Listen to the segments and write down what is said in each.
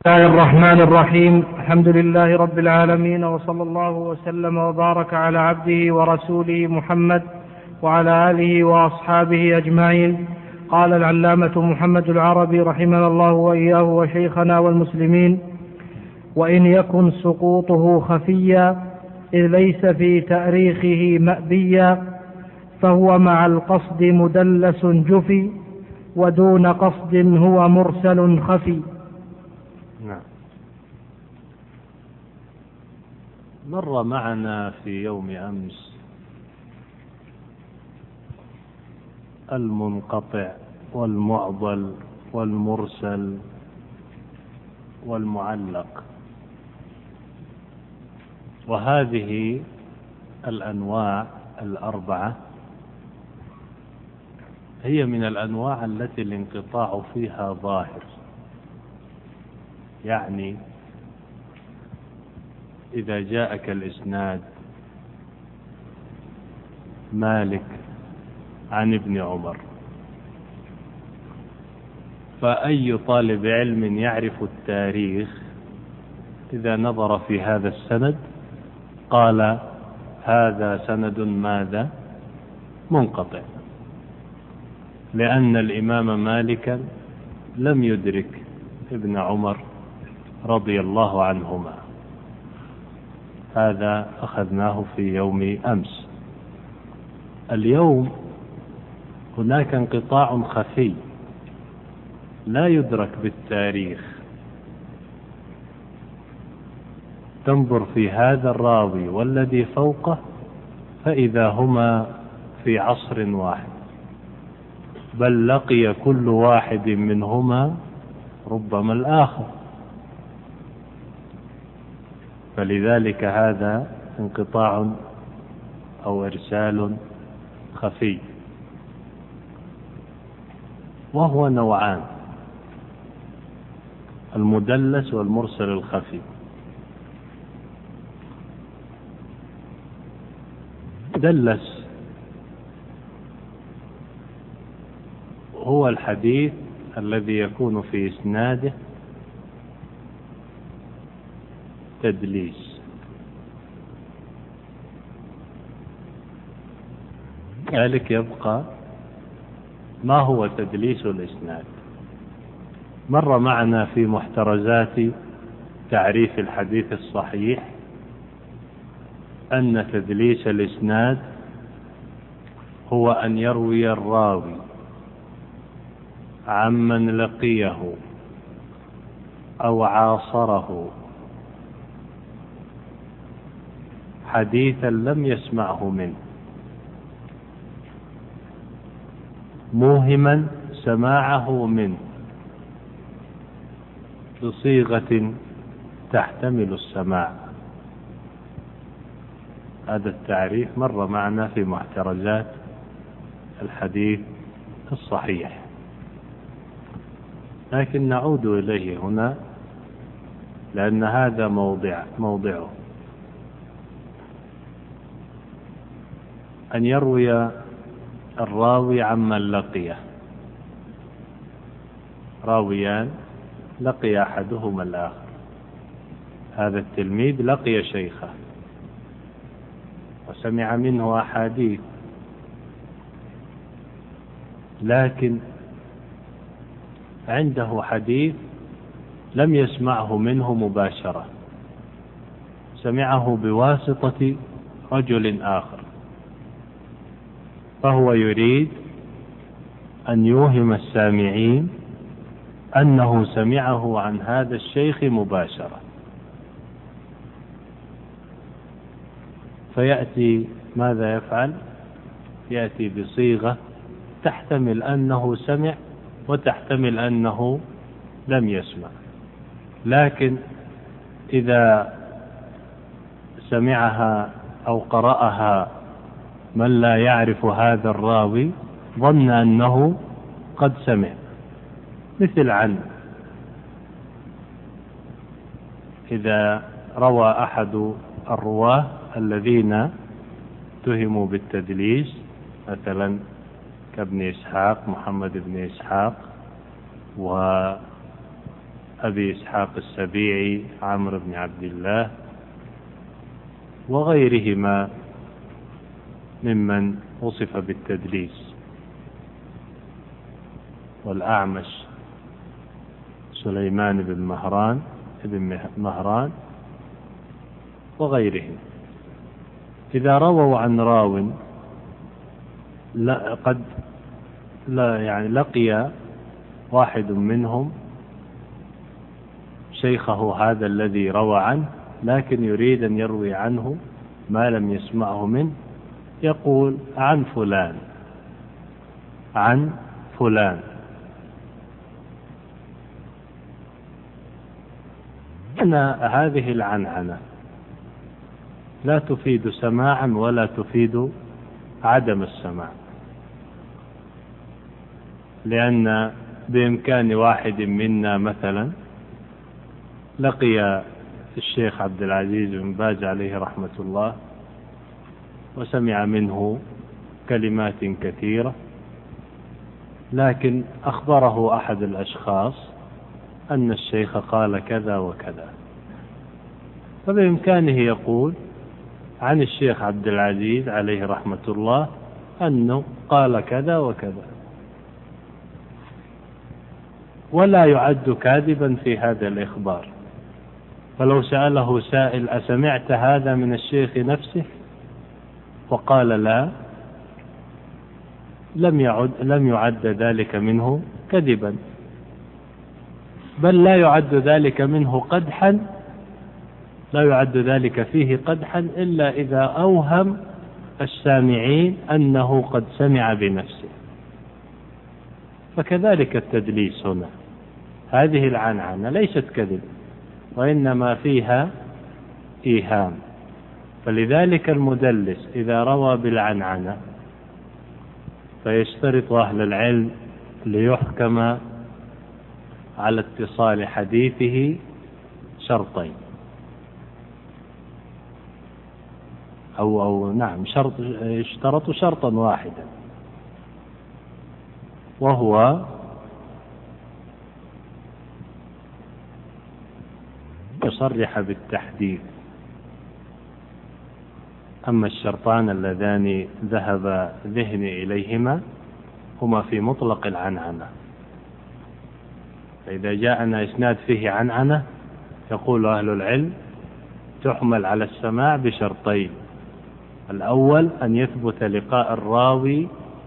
بسم الله الرحمن الرحيم. الحمد لله رب العالمين، وصلى الله وسلم وبارك على عبده ورسوله محمد وعلى آله وأصحابه أجمعين. قال العلامة محمد العربي رحمنا الله وإياه وشيخنا والمسلمين: وإن يكن سقوطه خفيا إذ ليس في تأريخه مأبيا، فهو مع القصد مدلس جفي، ودون قصد هو مرسل خفي. نعم. مر معنا في يوم أمس المنقطع والمعضل والمرسل والمعلق، وهذه الأنواع الأربعة هي من الأنواع التي الانقطاع فيها ظاهر. يعني إذا جاءك الإسناد مالك عن ابن عمر، فأي طالب علم يعرف التاريخ إذا نظر في هذا السند قال هذا سند ماذا؟ منقطع، لأن الإمام مالكا لم يدرك ابن عمر رضي الله عنهما. هذا أخذناه في يوم أمس. اليوم هناك انقطاع خفي لا يدرك بالتاريخ. تنظر في هذا الراوي والذي فوقه فإذا هما في عصر واحد، بل لقي كل واحد منهما ربما الآخر، فلذلك هذا انقطاع أو إرسال خفي، وهو نوعان: المدلس والمرسل الخفي. المدلس هو الحديث الذي يكون في إسناده تدليس، ذلك يبقى ما هو تدليس الإسناد. مر معنا في محترزات تعريف الحديث الصحيح أن تدليس الإسناد هو أن يروي الراوي عمن لقيه أو عاصره حديثا لم يسمعه منه، موهما سماعه منه بصيغة تحتمل السماع. هذا التعريف مر معنا في محترزات الحديث الصحيح، لكن نعود إليه هنا لأن هذا موضعه. أن يروي الراوي عمن لقيه، راويان لقي أحدهما الآخر، هذا التلميذ لقي شيخه وسمع منه أحاديث، لكن عنده حديث لم يسمعه منه مباشرة، سمعه بواسطة رجل آخر، فهو يريد أن يوهم السامعين أنه سمعه عن هذا الشيخ مباشرة، فيأتي ماذا يفعل؟ يأتي بصيغة تحتمل أنه سمع وتحتمل أنه لم يسمع، لكن إذا سمعها أو قرأها من لا يعرف هذا الراوي ظن أنه قد سمع، مثل عن إذا روى أحد الرواه الذين اتهموا بالتدليس، مثلا كابن إسحاق، محمد بن إسحاق، أبي إسحاق السبيعي عمرو بن عبد الله وغيرهما ممن وصف بالتدليس، والأعمش سليمان بن مهران وغيرهم. إذا رووا عن راو قد لقي واحد منهم شيخه هذا الذي روى عنه، لكن يريد أن يروي عنه ما لم يسمعه منه، يقول عن فلان عن فلان. أن هذه العنعنة لا تفيد سماعا ولا تفيد عدم السماع، لأن بإمكان واحد منا مثلا لقي الشيخ عبد العزيز بن باز عليه رحمة الله وسمع منه كلمات كثيرة، لكن أخبره أحد الأشخاص أن الشيخ قال كذا وكذا، فبإمكانه يقول عن الشيخ عبد العزيز عليه رحمة الله أنه قال كذا وكذا، ولا يعد كاذبا في هذا الإخبار. فلو سأله سائل أسمعت هذا من الشيخ نفسه وقال لا، لم يعد ذلك منه كذبا، بل لا يعد ذلك منه قدحا، لا يعد ذلك فيه قدحا إلا إذا أوهم السامعين أنه قد سمع بنفسه. فكذلك التدليس هنا، هذه العنعنة ليست كذب وإنما فيها إيهام، فلذلك المدلس إذا روى بالعنعنة فيشترط أهل العلم ليحكم على اتصال حديثه شرطين، اشترطوا شرطا واحدا، وهو يصرح بالتحديث. أما الشرطان اللذان ذهب ذهني إليهما هما في مطلق العنعنة، فإذا جاءنا إسناد فيه عنعنة يقول أهل العلم تحمل على السماع بشرطين: الأول أن يثبت لقاء الراوي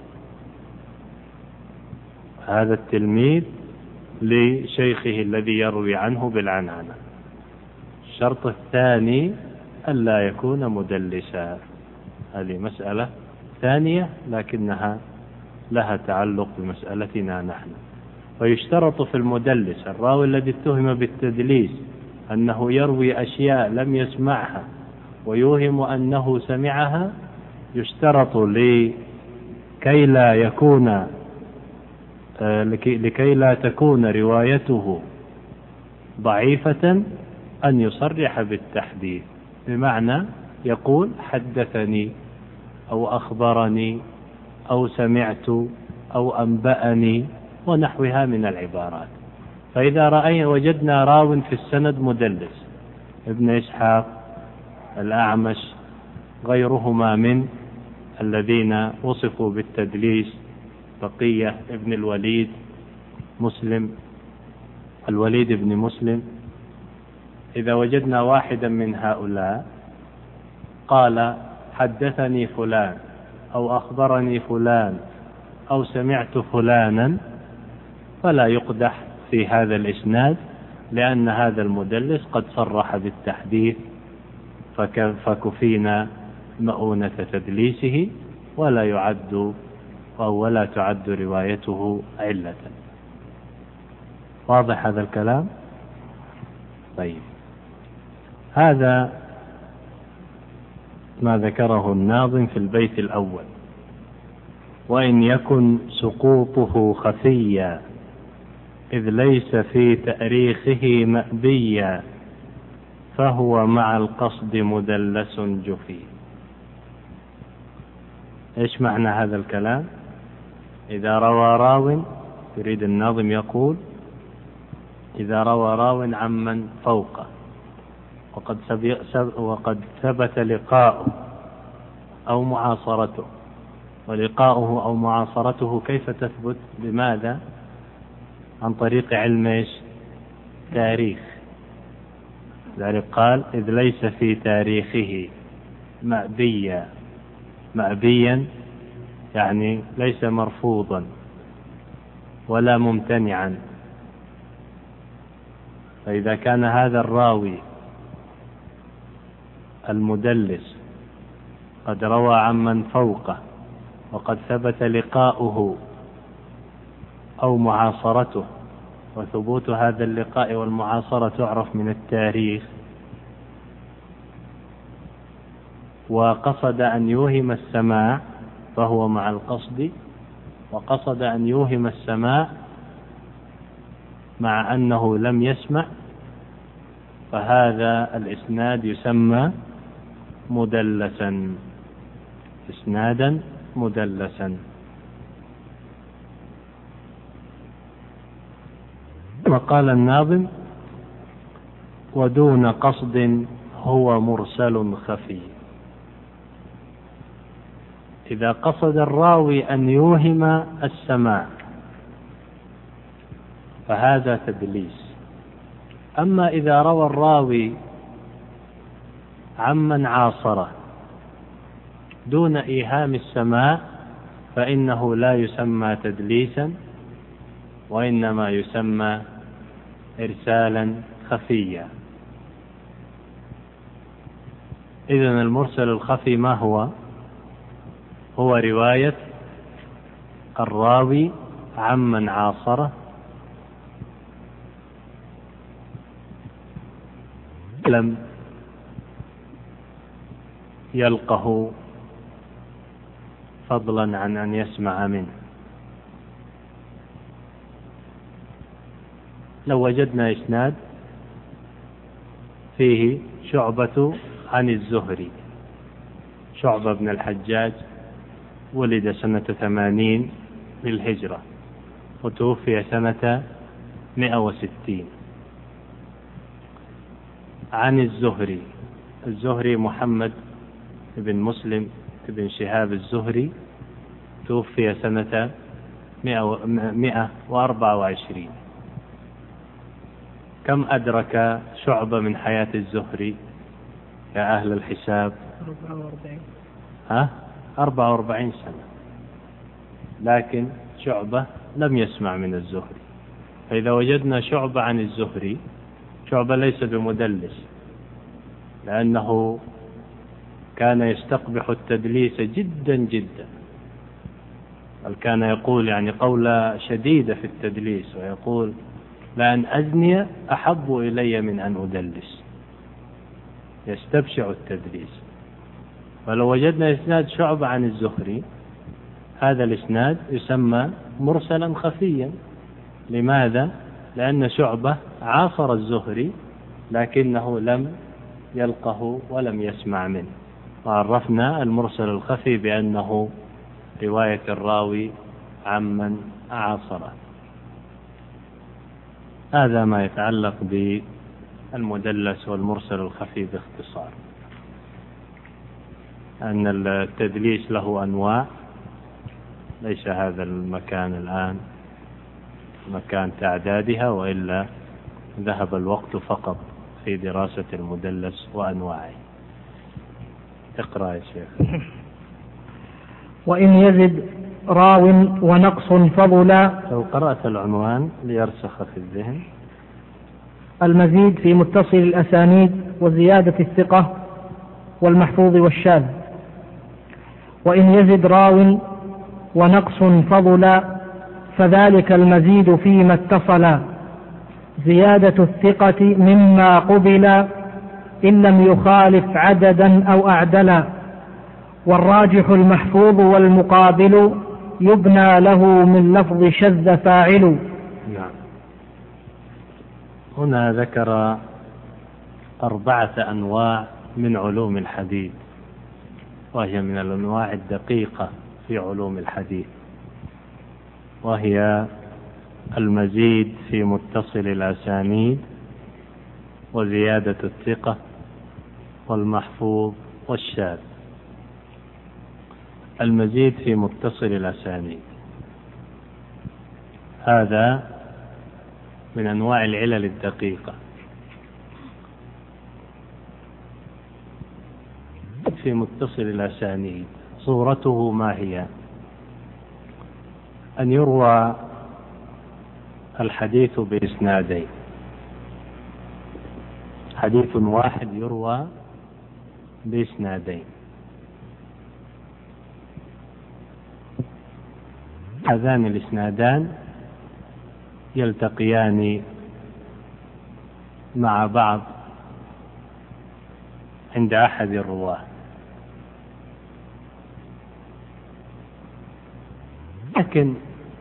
هذا التلميذ لشيخه الذي يروي عنه بالعنعنة، الشرط الثاني ألا يكون مدلسا. هذه مسألة ثانية لكنها لها تعلق بمسألتنا نحن. ويشترط في المدلس الراوي الذي اتهم بالتدليس أنه يروي أشياء لم يسمعها ويوهم أنه سمعها، يشترط لكي لا تكون روايته ضعيفة أن يصرح بالتحديث، بمعنى يقول حدثني أو أخبرني أو سمعت أو أنبأني ونحوها من العبارات. فإذا وجدنا راو في السند مدلس، ابن إسحاق، الأعمش، غيرهما من الذين وصفوا بالتدليس، بقية ابن الوليد بن مسلم، إذا وجدنا واحدا من هؤلاء قال حدثني فلان أو أخبرني فلان أو سمعت فلانا، فلا يقدح في هذا الإسناد، لأن هذا المدلس قد صرح بالتحديث فكفينا مؤونة تدليسه، ولا تعد روايته علة. واضح هذا الكلام؟ طيب، هذا ما ذكره الناظم في البيت الأول: وإن يكن سقوطه خفيا إذ ليس في تأريخه مأبيا فهو مع القصد مدلس جفي. إيش معنى هذا الكلام؟ إذا روى راو، يريد الناظم يقول إذا روى راو عمن فوقه وقد ثبت لقاؤه أو معاصرته. ولقاؤه أو معاصرته كيف تثبت؟ بماذا؟ عن طريق علم تاريخ. ذلك قال إذ ليس في تاريخه مأبيا يعني ليس مرفوضا ولا ممتنعا. فإذا كان هذا الراوي المدلس قد روى عمن فوقه وقد ثبت لقاؤه أو معاصرته، وثبوت هذا اللقاء والمعاصرة تعرف من التاريخ، وقصد أن يوهم السماع فهو مع القصد، وقصد أن يوهم السماع مع أنه لم يسمع، فهذا الإسناد يسمى مدلسا، إسنادا مدلسا. وقال الناظم ودون قصد هو مرسل خفي. إذا قصد الراوي أن يوهم السماع فهذا تدليس. أما إذا روى الراوي عمن عاصره دون إيهام السماع فإنه لا يسمى تدليسا، وإنما يسمى إرسالا خفيا. إذن المرسل الخفي ما هو؟ هو رواية الراوي عمن عاصره لم يلقه فضلا عن أن يسمع منه. لو وجدنا إسناد فيه شعبة عن الزهري، شعبة بن الحجاج ولد سنة 80 للهجرة وتوفي سنة 160. عن الزهري محمد بن مسلم بن شهاب الزهري توفي سنة 124. كم أدرك شعبة من حياة الزهري يا أهل الحساب؟ 44 سنة. لكن شعبة لم يسمع من الزهري. فإذا وجدنا شعبة عن الزهري، شعبة ليس بمدلس، لأنه كان يستقبح التدليس جدا جدا، بل كان يقول يعني قولة شديدة في التدليس، ويقول لأن أزني أحب إلي من أن أدلس، يستبشع التدليس. ولو وجدنا إسناد شعبة عن الزهري هذا الإسناد يسمى مرسلا خفيا. لماذا؟ لأن شعبة عاصر الزهري لكنه لم يلقه ولم يسمع منه. وعرفنا المرسل الخفي بأنه رواية الراوي عمن عاصره. هذا ما يتعلق بالمدلس والمرسل الخفي باختصار. أن التدليس له أنواع، ليس هذا المكان الآن مكان تعدادها، وإلا ذهب الوقت فقط في دراسة المدلس وأنواعه. اقرأ يا شيخ. وإن يزد راو ونقص فضلا. لو قرأت العنوان ليرسخ في الذهن. المزيد في متصل الأسانيد وزيادة الثقة والمحفوظ والشاذ. وإن يزد راو ونقص فضلا فذلك المزيد فيما اتصل، زيادة الثقة مما قبل إن لم يخالف عددا أو أعدلا، والراجح المحفوظ والمقابل يبنى له من لفظ شذ فاعل. نعم. هنا ذكر 4 أنواع من علوم الحديث، وهي من الأنواع الدقيقة في علوم الحديث، وهي المزيد في متصل الأسانيد وزيادة الثقة والمحفوظ والشاذ. المزيد في متصل الأسانيد هذا من أنواع العلل الدقيقة. في متصل الأسانيد صورته ما هي؟ أن يروى الحديث بإسنادين، حديث واحد يروى بإسنادين، هذان الإسنادان يلتقيان مع بعض عند أحد الرواة، لكن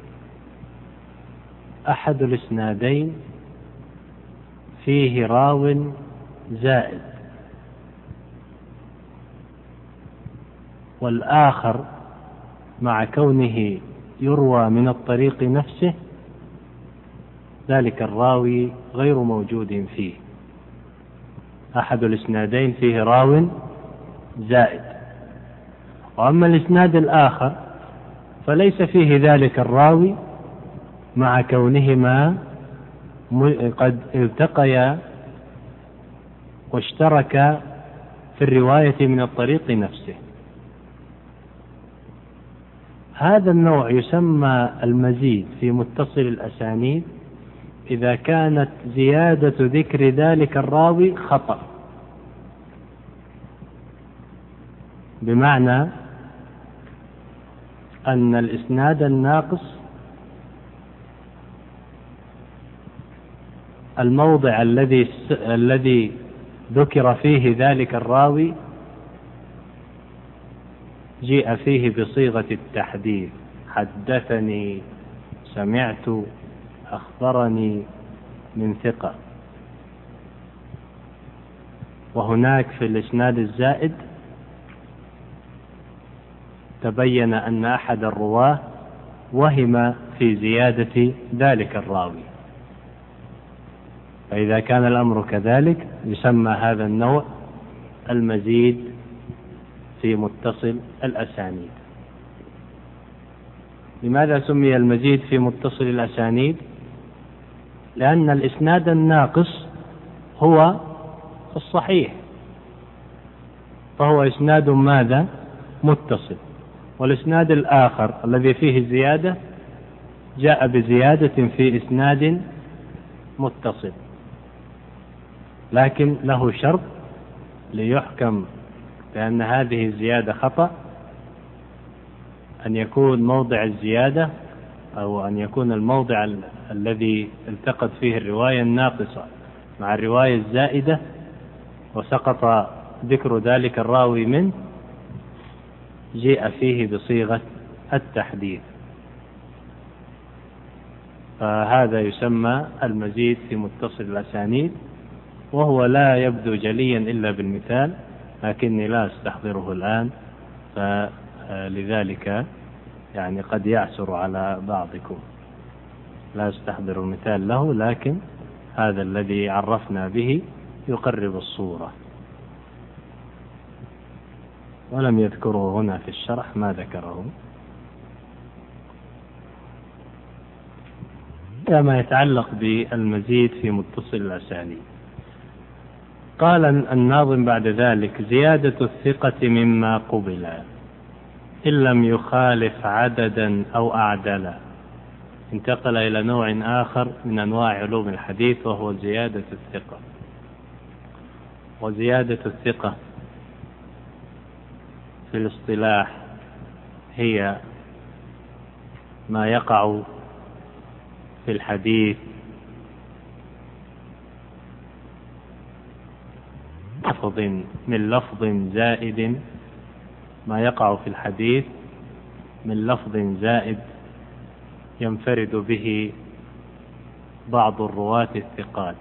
أحد الإسنادين فيه راو زائد، والآخر مع كونه يروى من الطريق نفسه ذلك الراوي غير موجود فيه. أحد الإسنادين فيه راو زائد، وأما الإسناد الآخر فليس فيه ذلك الراوي مع كونهما قد التقيا واشتركا في الرواية من الطريق نفسه. هذا النوع يسمى المزيد في متصل الأسانيد إذا كانت زيادة ذكر ذلك الراوي خطأ، بمعنى أن الإسناد الناقص الموضع الذي ذكر فيه ذلك الراوي جيء فيه بصيغة التحديث، حدثني، سمعت، أخبرني من ثقة. وهناك في الإسناد الزائد تبين أن أحد الرواة وهم في زيادة ذلك الراوي، فإذا كان الأمر كذلك يسمى هذا النوع المزيد في متصل الأسانيد. لماذا سمي المزيد في متصل الأسانيد؟ لأن الإسناد الناقص هو الصحيح، فهو إسناد ماذا؟ متصل. والإسناد الآخر الذي فيه زيادة جاء بزيادة في إسناد متصل، لكن له شرط ليحكم بأن هذه الزيادة خطأ، أن يكون موضع الزيادة أو أن يكون الموضع الذي التقت فيه الرواية الناقصة مع الرواية الزائدة وسقط ذكر ذلك الراوي منه جاء فيه بصيغة التحديث، فهذا يسمى المزيد في متصل الأسانيد، وهو لا يبدو جليا إلا بالمثال، لكني لا أستحضره الآن، فلذلك يعني قد يعسر على بعضكم، لا أستحضر المثال له، لكن هذا الذي عرفنا به يقرب الصورة. ولم يذكره هنا في الشرح، ما ذكره. ما يتعلق بالمزيد في متصل الأسانيد، قال الناظم بعد ذلك: زيادة الثقة مما قبل إن لم يخالف عددا أو أعدلا. انتقل إلى نوع آخر من أنواع علوم الحديث، وهو زيادة الثقة. وزيادة الثقة في الاصطلاح هي ما يقع في الحديث من لفظ زائد، ما يقع في الحديث من لفظ زائد ينفرد به بعض الرواة الثقات.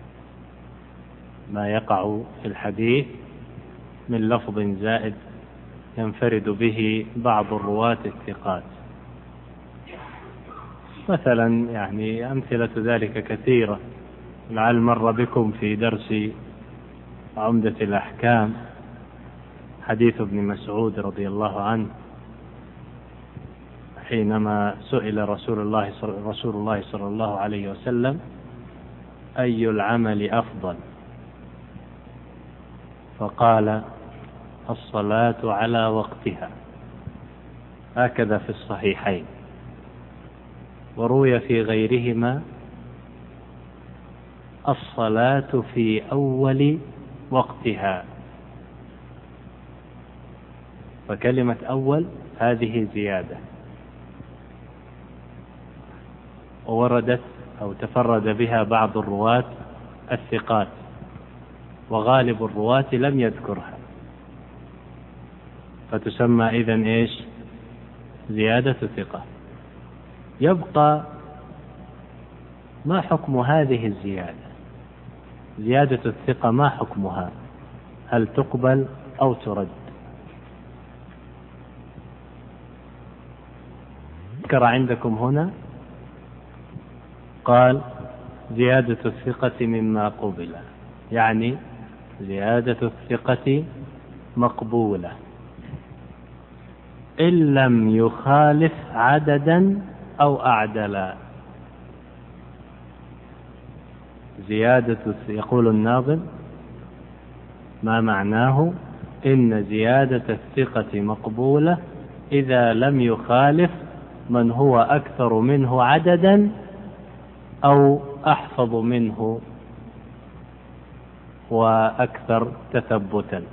ما يقع في الحديث من لفظ زائد ينفرد به بعض الرواة الثقات. مثلا يعني أمثلة ذلك كثيرة، لعل مر بكم في درس عمدة الأحكام حديث ابن مسعود رضي الله عنه حينما سئل رسول الله صلى الله عليه وسلم: أي العمل أفضل؟ فقال: الصلاة على وقتها، هكذا في الصحيحين. وروي في غيرهما: الصلاة في أول وقتها. فكلمة أول هذه زيادة، ووردت أو تفرد بها بعض الرواة الثقات، وغالب الرواة لم يذكرها، فتسمى إذن إيش؟ زيادة ثقة. يبقى ما حكم هذه الزيادة؟ زيادة الثقة ما حكمها؟ هل تقبل أو ترد؟ ذكر عندكم هنا قال: زيادة الثقة مما قبل، يعني زيادة الثقة مقبولة إن لم يخالف عددا أو أعدلا. يقول الناظم: ما معناه إن زيادة الثقة مقبولة إذا لم يخالف من هو أكثر منه عددا أو أحفظ منه وأكثر تثبتا.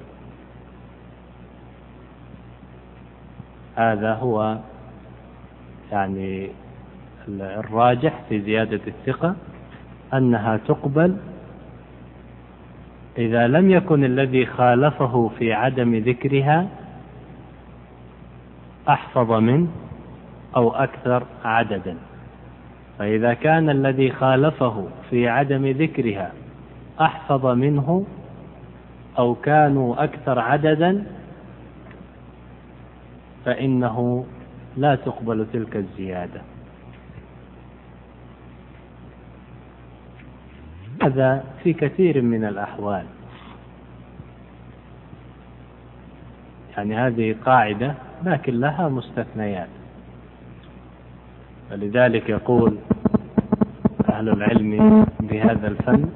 هذا هو يعني الراجح في زيادة الثقة، أنها تقبل إذا لم يكن الذي خالفه في عدم ذكرها أحفظ منه أو أكثر عددا. فإذا كان الذي خالفه في عدم ذكرها أحفظ منه أو كانوا أكثر عددا فإنه لا تقبل تلك الزيادة. هذا في كثير من الأحوال، يعني هذه قاعدة لكن لها مستثنيات. فلذلك يقول أهل العلم بهذا الفن: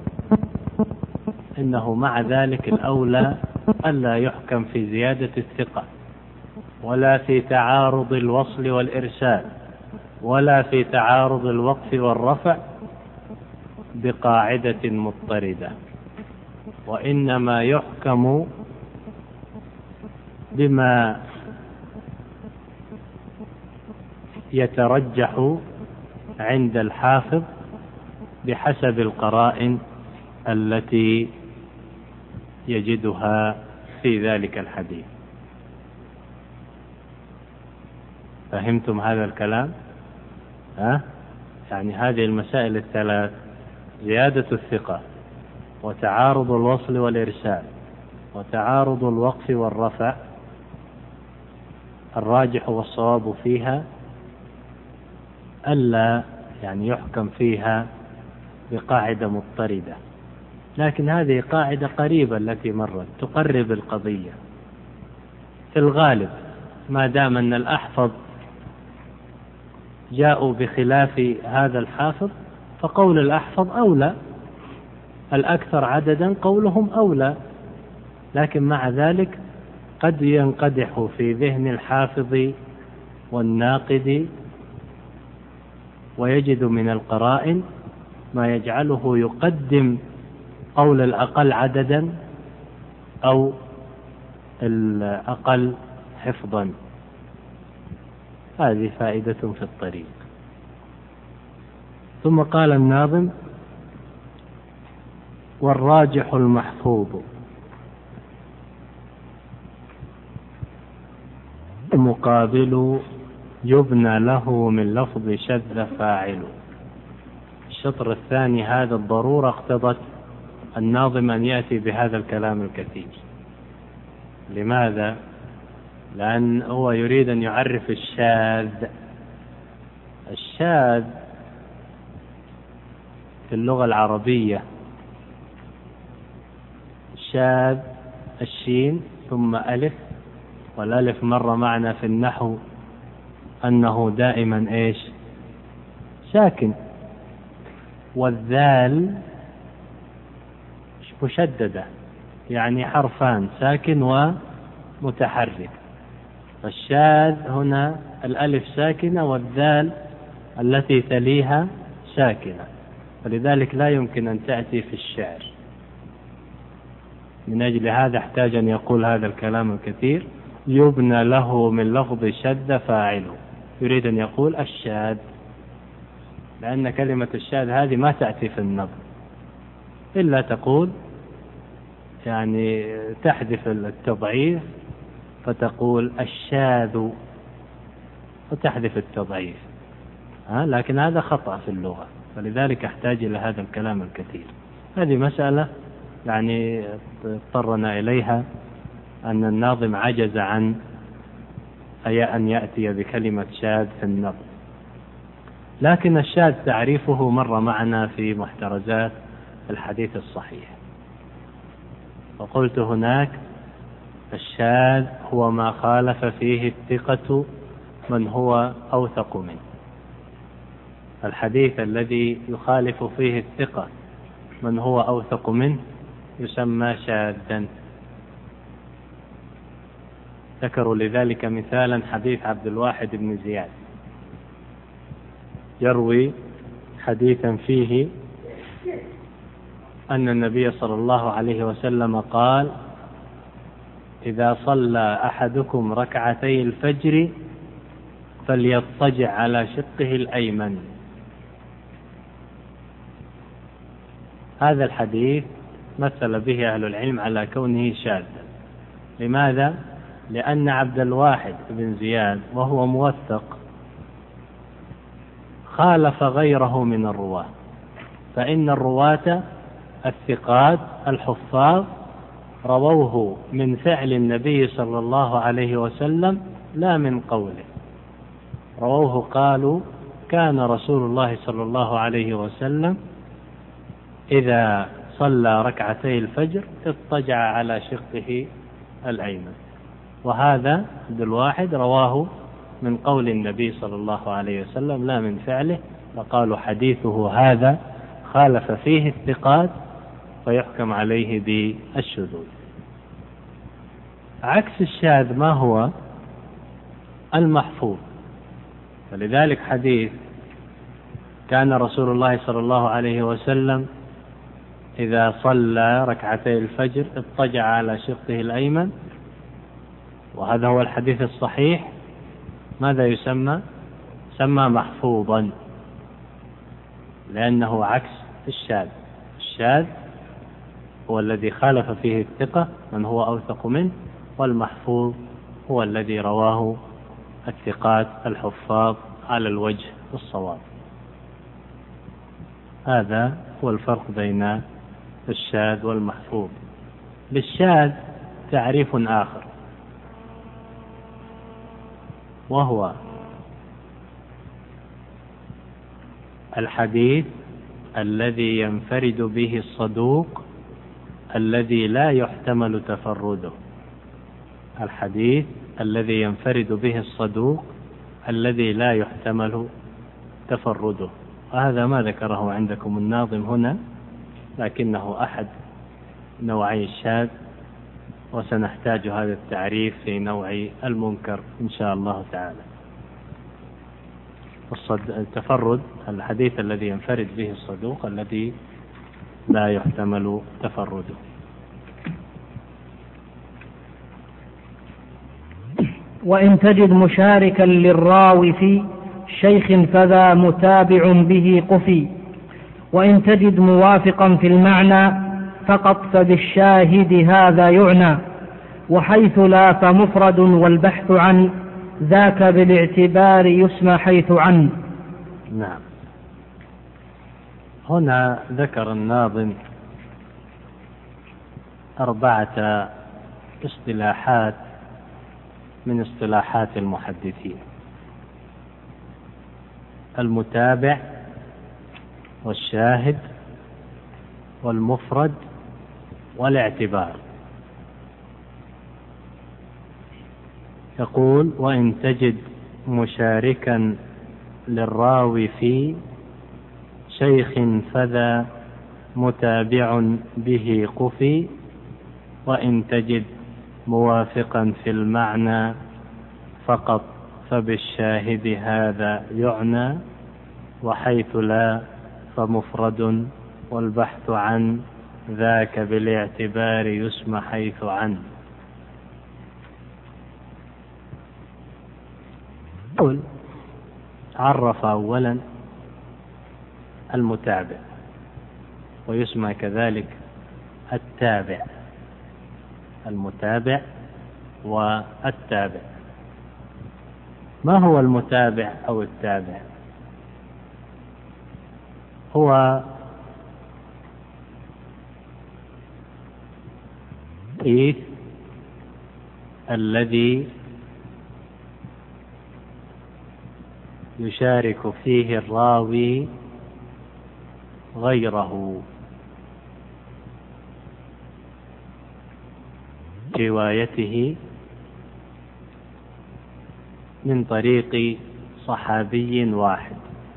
إنه مع ذلك الأولى ألا يحكم في زيادة الثقة، ولا في تعارض الوصل والإرسال، ولا في تعارض الوقف والرفع بقاعدة مضطردة، وإنما يحكم بما يترجح عند الحافظ بحسب القرائن التي يجدها في ذلك الحديث. فهمتم هذا الكلام؟ يعني هذه المسائل الثلاث: زيادة الثقة، وتعارض الوصل والإرسال، وتعارض الوقف والرفع، الراجح والصواب فيها ألا يعني يحكم فيها بقاعدة مضطردة، لكن هذه قاعدة قريبة التي مرت تقرب القضية في الغالب، ما دام أن الأحفظ جاءوا بخلاف هذا الحافظ فقول الأحفظ أولى، الأكثر عددا قولهم أولى. لكن مع ذلك قد ينقدح في ذهن الحافظ والناقد ويجد من القرائن ما يجعله يقدم قول الأقل عددا أو الأقل حفظا. هذه فائدة في الطريق. ثم قال الناظم: والراجح المحفوظ مقابل يبنى له من لفظ شذ فاعل. الشطر الثاني هذا الضرورة اقتضت الناظم أن يأتي بهذا الكلام الكثير. لماذا؟ لأن هو يريد أن يعرف الشاذ، الشاذ في اللغة العربية شاذ الشين ثم ألف، والألف مر معنا في النحو أنه دائما إيش؟ ساكن، والذال مشددة، يعني حرفان ساكن ومتحرك. فالشاذ هنا الألف ساكنة والذال التي تليها ساكنة، فلذلك لا يمكن أن تأتي في الشعر. من أجل هذا احتاج أن يقول هذا الكلام الكثير: يبنى له من لفظ شذ فاعله. يريد أن يقول الشاذ، لأن كلمة الشاذ هذه ما تأتي في النظم، إلا تقول يعني تحذف التضعيف فتقول الشاذ وتحذف التضعيف، لكن هذا خطأ في اللغة، فلذلك احتاج إلى هذا الكلام الكثير. هذه مسألة يعني اضطرنا إليها أن الناظم عجز عن أن يأتي بكلمة شاذ في النظم، لكن الشاذ تعريفه مر معنا في محترزات الحديث الصحيح. وقلت هناك الشاذ هو ما خالف فيه الثقة من هو أوثق منه. الحديث الذي يخالف فيه الثقة من هو أوثق منه يسمى شاذا. ذكروا لذلك مثالا حديث عبد الواحد بن زياد، يروي حديثا فيه أن النبي صلى الله عليه وسلم قال: إذا صلى أحدكم ركعتي الفجر فليضطجع على شقه الأيمن. هذا الحديث مثل به أهل العلم على كونه شاذا. لماذا؟ لأن عبد الواحد بن زياد وهو موثق خالف غيره من الرواة، فإن الرواة الثقات الحفاظ رووه من فعل النبي صلى الله عليه وسلم لا من قوله. رووه قالوا: كان رسول الله صلى الله عليه وسلم إذا صلى ركعتي الفجر اضطجع على شقه الأيمن. وهذا عبد الواحد رواه من قول النبي صلى الله عليه وسلم لا من فعله، فقالوا حديثه هذا خالف فيه الثقات فيحكم عليه بالشذوذ. عكس الشاذ ما هو؟ المحفوظ. فلذلك حديث كان رسول الله صلى الله عليه وسلم إذا صلى ركعتي الفجر اضطجع على شقه الأيمن، وهذا هو الحديث الصحيح، ماذا يسمى؟ يسمى محفوظا، لأنه عكس الشاذ. الشاذ هو الذي خالف فيه الثقة من هو أوثق منه، والمحفوظ هو الذي رواه الثقات الحفاظ على الوجه الصواب. هذا هو الفرق بين الشاذ والمحفوظ. للشاذ تعريف آخر، وهو الحديث الذي ينفرد به الصدوق الذي لا يحتمل تفرده. الحديث الذي ينفرد به الصدوق الذي لا يحتمل تفرده، وهذا ما ذكره عندكم الناظم هنا، لكنه أحد نوعي الشاذ، وسنحتاج هذا التعريف في نوع المنكر إن شاء الله تعالى. التفرد الحديث الذي ينفرد به الصدوق الذي لا يحتمل تفرده. وإن تجد مشاركا للراوي في شيخ فذا متابع به قفي، وإن تجد موافقا في المعنى فقط فبالشاهد هذا يعنى، وحيث لا فمفرد والبحث عن ذاك بالاعتبار يسمى حيث عن. نعم. هنا ذكر الناظم 4 اصطلاحات من اصطلاحات المحدثين. المتابع والشاهد والمفرد والاعتبار. يقول: وإن تجد مشاركا للراوي في شيخ فذا متابع به قفي، وإن تجد موافقا في المعنى فقط فبالشاهد هذا يعنى، وحيث لا فمفرد والبحث عن ذاك بالاعتبار يسمى حيث عن. عرف أولا المتابع، ويسمى كذلك التابع، المتابع والتابع. ما هو المتابع أو التابع؟ هو الذي يشارك فيه الراوي غيره روايته من طريق صحابي واحد.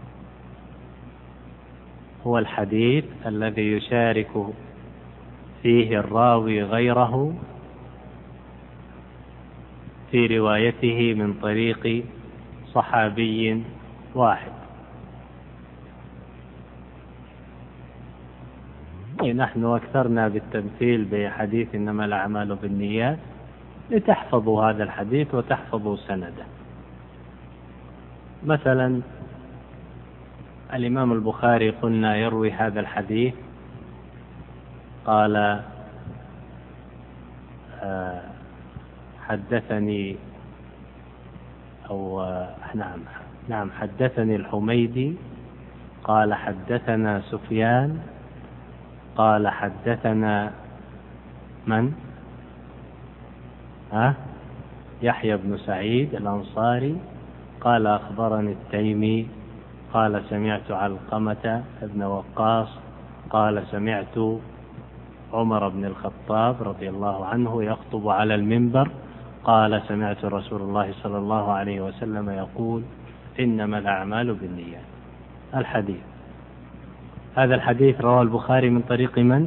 هو الحديث الذي يشارك فيه الراوي غيره في روايته من طريق صحابي واحد. نحن أكثرنا بالتمثيل بحديث إنما الأعمال بالنيات لتحفظوا هذا الحديث وتحفظوا سنده. مثلا الإمام البخاري قلنا يروي هذا الحديث، قال حدثني أو نعم حدثني الحميدي قال حدثنا سفيان قال حدثنا من؟ يحيى بن سعيد الأنصاري قال أخبرني التيمي قال سمعت علقمة بن وقاص قال سمعت عمر بن الخطاب رضي الله عنه يخطب على المنبر قال سمعت رسول الله صلى الله عليه وسلم يقول إنما الأعمال بالنيات. الحديث هذا الحديث رواه البخاري من طريق من؟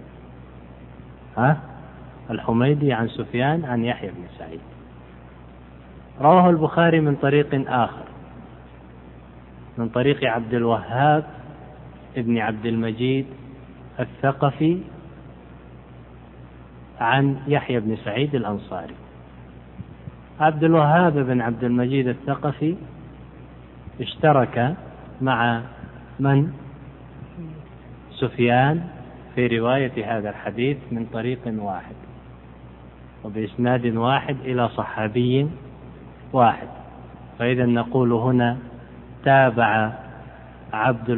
الحميدي عن سفيان عن يحيى بن سعيد. رواه البخاري من طريق آخر من طريق عبد الوهاب ابن عبد المجيد الثقفي عن يحيى بن سعيد الأنصاري. عبد الوهاب بن عبد المجيد الثقفي اشترك مع من؟ سفيان في رواية هذا الحديث من طريق واحد وبإسناد واحد إلى صحابي واحد. فإذا نقول هنا تابع عبد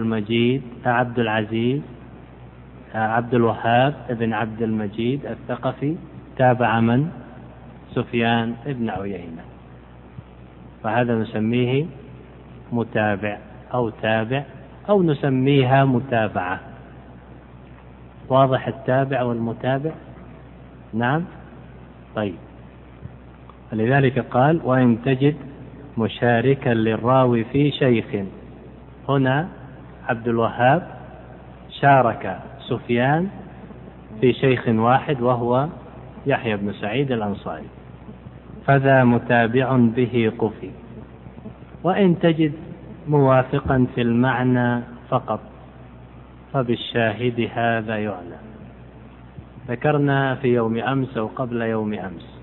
الوهاب بن عبد المجيد الثقفي تابع من؟ سفيان بن عيينة. فهذا نسميه متابع أو تابع أو نسميها متابعة. واضح التابع والمتابع؟ نعم. طيب، ولذلك قال وإن تجد مشاركا للراوي في شيخ. هنا عبد الوهاب شارك سفيان في شيخ واحد وهو يحيى بن سعيد الأنصاري، فذا متابع به قفي. وإن تجد موافقا في المعنى فقط فبالشاهد هذا يعنى. ذكرنا في يوم أمس أو قبل يوم أمس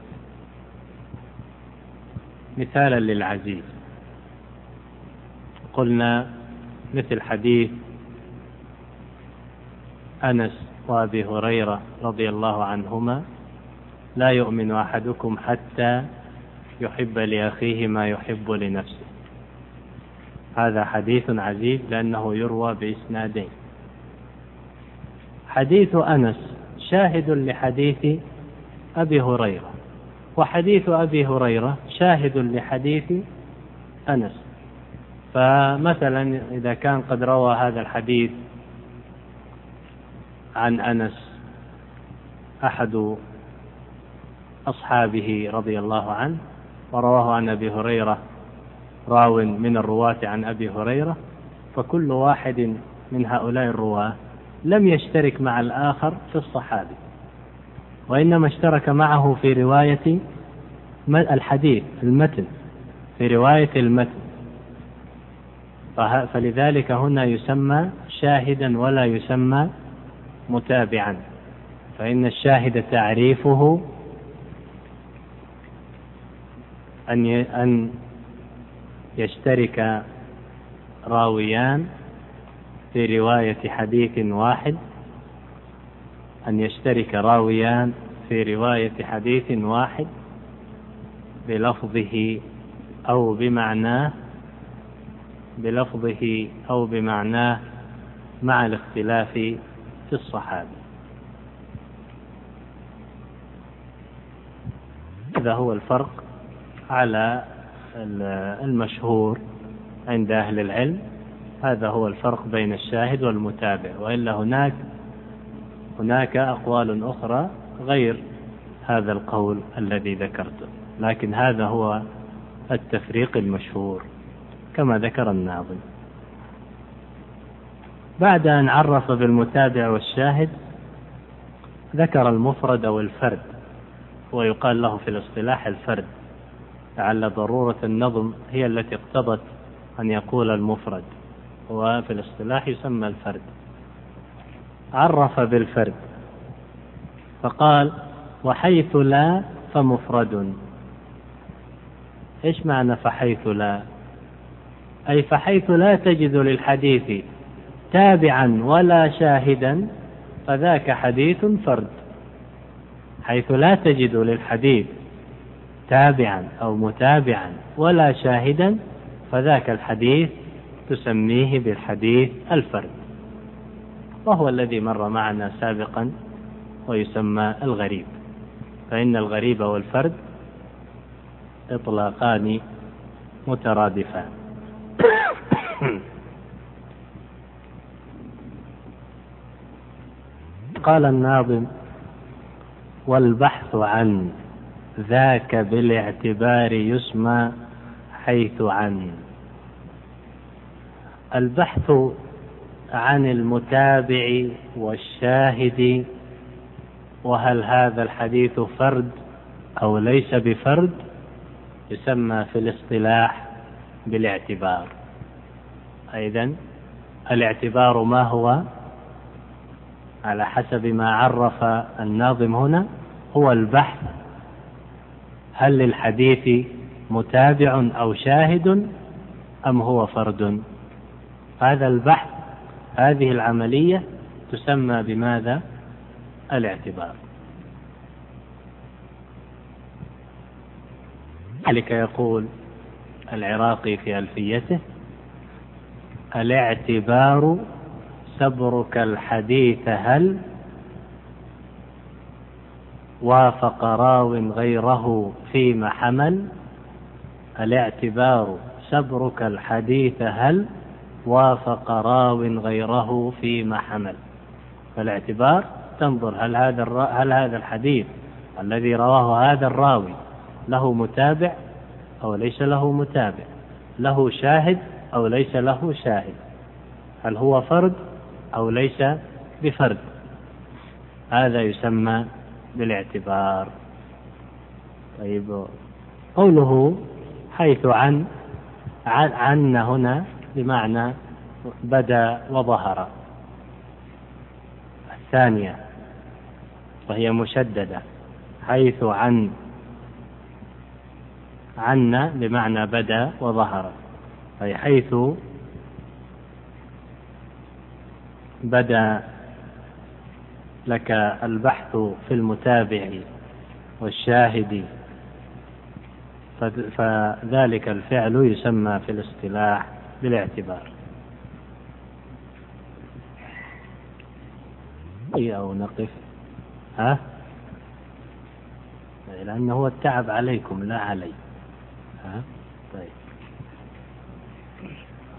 مثالا للعزيز، قلنا مثل حديث أنس وأبي هريرة رضي الله عنهما لا يؤمن أحدكم حتى يحب لأخيه ما يحب لنفسه. هذا حديث عزيز لأنه يروى بإسنادين. حديث أنس شاهد لحديث أبي هريرة، وحديث أبي هريرة شاهد لحديث أنس، فمثلا إذا كان قد روى هذا الحديث عن أنس أحد أصحابه رضي الله عنه، ورواه عن أبي هريرة راو من الرواة عن أبي هريرة، فكل واحد من هؤلاء الرواة لم يشترك مع الآخر في الصحابي، وإنما اشترك معه في رواية الحديث المتن، في رواية المتن، فلذلك هنا يسمى شاهدا ولا يسمى متابعا. فإن الشاهد تعريفه أن يشترك راويان في رواية حديث واحد، أن يشترك راويان في رواية حديث واحد بلفظه أو بمعناه مع الاختلاف في الصحابة. هذا هو الفرق على المشهور عند أهل العلم، هذا هو الفرق بين الشاهد والمتابع، وإلا هناك أقوال أخرى غير هذا القول الذي ذكرته، لكن هذا هو التفريق المشهور كما ذكر الناظم. بعد أن عرف بالمتابع والشاهد ذكر المفرد أو الفرد، ويقال له في الاصطلاح الفرد، لعل ضرورة النظم هي التي اقتضت أن يقول المفرد، وفي الاصطلاح يسمى الفرد. عرف بالفرد فقال: وحيث لا فمفرد. إيش معنى فحيث لا؟ أي فحيث لا تجد للحديث تابعا ولا شاهدا فذاك حديث فرد. حيث لا تجد للحديث تابعا أو متابعا ولا شاهدا فذاك الحديث تسميه بالحديث الفرد، وهو الذي مر معنا سابقا ويسمى الغريب. فإن الغريب والفرد إطلاقان مترادفان. قال الناظم: والبحث عن ذاك بالاعتبار يسمى حيث عن. البحث عن المتابع والشاهد، وهل هذا الحديث فرد أو ليس بفرد، يسمى في الاصطلاح بالاعتبار. أيضا الاعتبار ما هو؟ على حسب ما عرف الناظم هنا، هو البحث هل للحديث متابع أو شاهد أم هو فرد. هذا البحث، هذه العملية تسمى بماذا؟ الاعتبار. لذلك يقول العراقي في ألفيته: الاعتبار سبرك الحديث هل وافق راو غيره فيما حمل. الاعتبار سبرك الحديث هل وافق راو غيره فيما حمل. فالاعتبار تنظر هل هذا الحديث الذي رواه هذا الراوي له متابع أو ليس له متابع، له شاهد أو ليس له شاهد، هل هو فرد أو ليس بفرد. هذا يسمى بالاعتبار. طيب، قوله حيث عن هنا بمعنى بدا وظهر. الثانية وهي مشددة، حيث عنا بمعنى بدا وظهر، أي حيث بدا لك البحث في المتابع والشاهد، فذلك الفعل يسمى في الاصطلاح بالاعتبار. أو نقف لأنه هو التعب عليكم لا علي. طيب،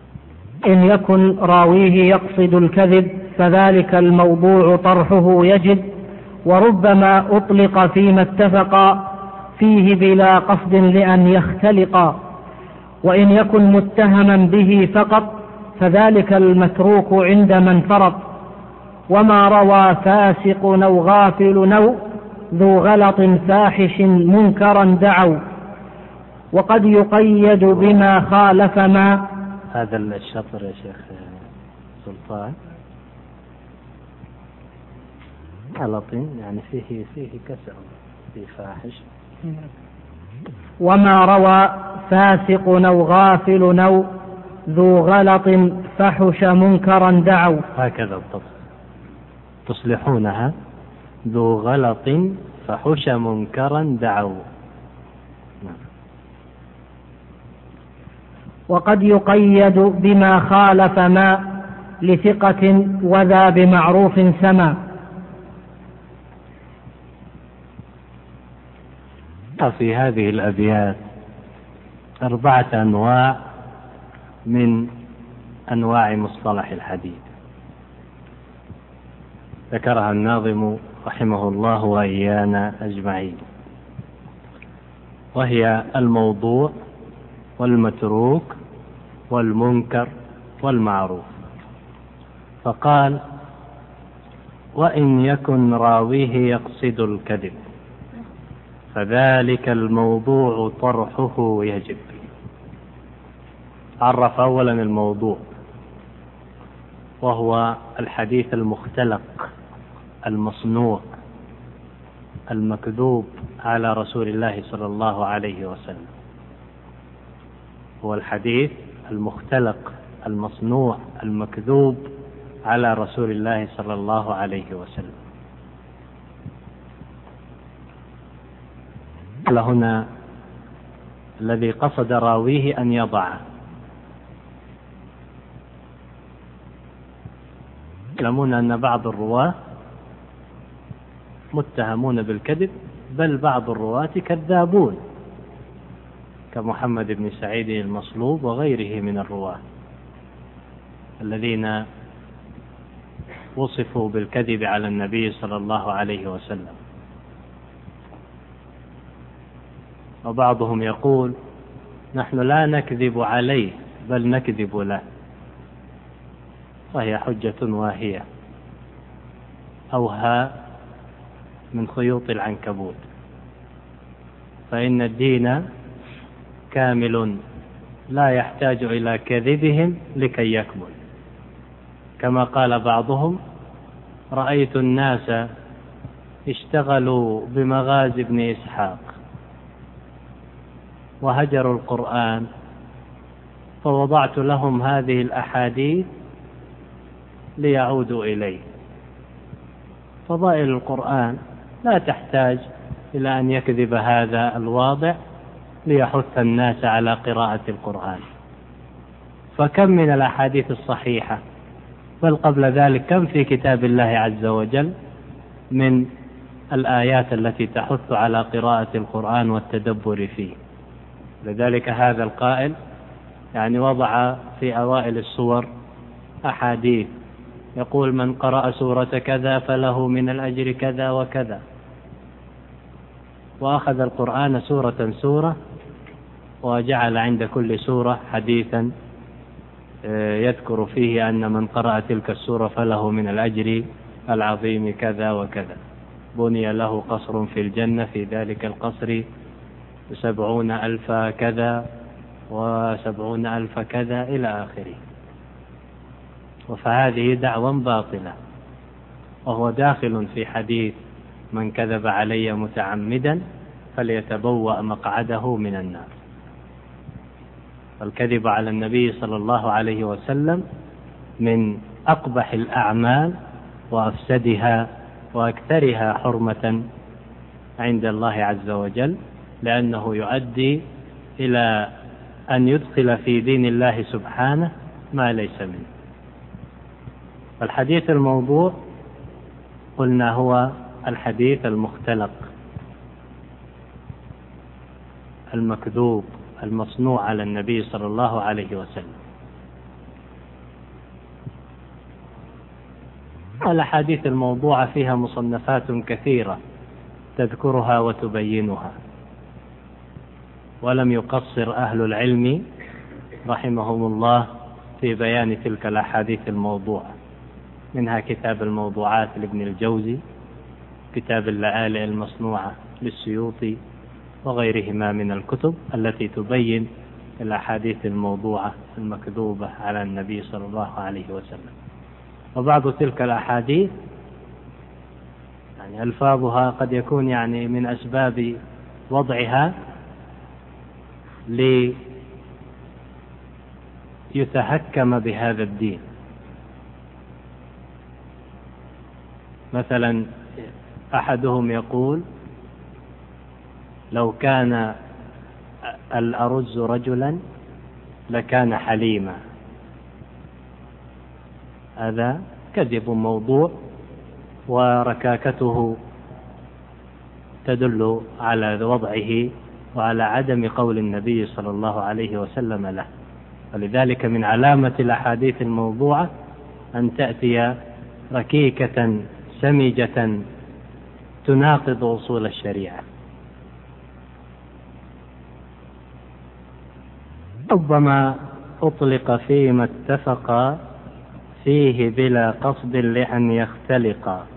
إن يكن راويه يقصد الكذب فذلك الموضوع طرحه يجب، وربما أطلق فيما اتفق فيه بلا قصد لأن يختلق. وإن يكن متهما به فقط فذلك المتروك عند من فرط. وما روى فاسق أو غافل أو ذو غلط فاحش منكرا دعوا، وقد يقيد بما خالف ما. هذا الشطر يا شيخ سلطان غلط يعني فيه كسر، فيه فاحش. وما روى فاسق أو غافل أو ذو غلط فحش منكرا دعوا. هكذا تصلحونها، ذو غلط فحش منكرا دعوا. وقد يقيد بما خالف ما لثقة وذا بمعروف سما. في هذه الأبيات 4 أنواع من أنواع مصطلح الحديث ذكرها الناظم رحمه الله وإيانا أجمعين، وهي الموضوع والمتروك والمنكر والمعروف. فقال: وإن يكن راويه يقصد الكذب فذلك الموضوع طرحه يجب. عرف أولا الموضوع، وهو الحديث المختلق المصنوع المكذوب على رسول الله صلى الله عليه وسلم. هو الحديث المختلق المصنوع المكذوب على رسول الله صلى الله عليه وسلم. هنا الذي قصد راويه أن يضعه. يعلمون أن بعض الرواة متهمون بالكذب، بل بعض الرواة كذابون كمحمد بن سعيد المصلوب وغيره من الرواة الذين وصفوا بالكذب على النبي صلى الله عليه وسلم. وبعضهم يقول: نحن لا نكذب عليه بل نكذب له، وهي حجة واهية أوهى من خيوط العنكبوت، فإن الدين كامل لا يحتاج إلى كذبهم لكي يكمل. كما قال بعضهم: رأيت الناس اشتغلوا بمغازي ابن إسحاق وهجروا القرآن، فوضعت لهم هذه الأحاديث ليعودوا إليه. فضائل القرآن لا تحتاج إلى أن يكذب هذا الواضع ليحث الناس على قراءة القرآن. فكم من الأحاديث الصحيحة، بل قبل ذلك كم في كتاب الله عز وجل من الآيات التي تحث على قراءة القرآن والتدبر فيه. لذلك هذا القائل يعني وضع في أوائل السور أحاديث يقول: من قرأ سورة كذا فله من الأجر كذا وكذا، وأخذ القرآن سورة سورة وجعل عند كل سورة حديثا يذكر فيه أن من قرأ تلك السورة فله من الأجر العظيم كذا وكذا. بني له قصر في الجنة، في ذلك القصر 70,000 كذا و70,000 كذا إلى آخره. فهذه دعوة باطلة، وهو داخل في حديث: من كذب علي متعمدا فليتبوأ مقعده من النار. الكذب على النبي صلى الله عليه وسلم من أقبح الأعمال وأفسدها وأكثرها حرمة عند الله عز وجل، لأنه يؤدي إلى أن يدخل في دين الله سبحانه ما ليس منه. الحديث الموضوع قلنا هو الحديث المختلق المكذوب المصنوع على النبي صلى الله عليه وسلم. الأحاديث الموضوعة فيها مصنفات كثيرة تذكرها وتبينها، ولم يقصر أهل العلم رحمهم الله في بيان تلك الأحاديث الموضوعة، منها كتاب الموضوعات لابن الجوزي، كتاب اللآلئ المصنوعة للسيوطي، وغيرهما من الكتب التي تبين الأحاديث الموضوعة المكذوبة على النبي صلى الله عليه وسلم. وبعض تلك الأحاديث يعني ألفاظها قد يكون يعني من أسباب وضعها ليتهكم بهذا الدين. مثلا أحدهم يقول: لو كان الأرز رجلا لكان حليما. هذا كذب موضوع، وركاكته تدل على وضعه وعلى عدم قول النبي صلى الله عليه وسلم له. ولذلك من علامة الأحاديث الموضوعة أن تأتي ركيكة سمجة تناقض أصول الشريعة. ربما أطلق فيما اتفق فيه بلا قصد لأن يختلق.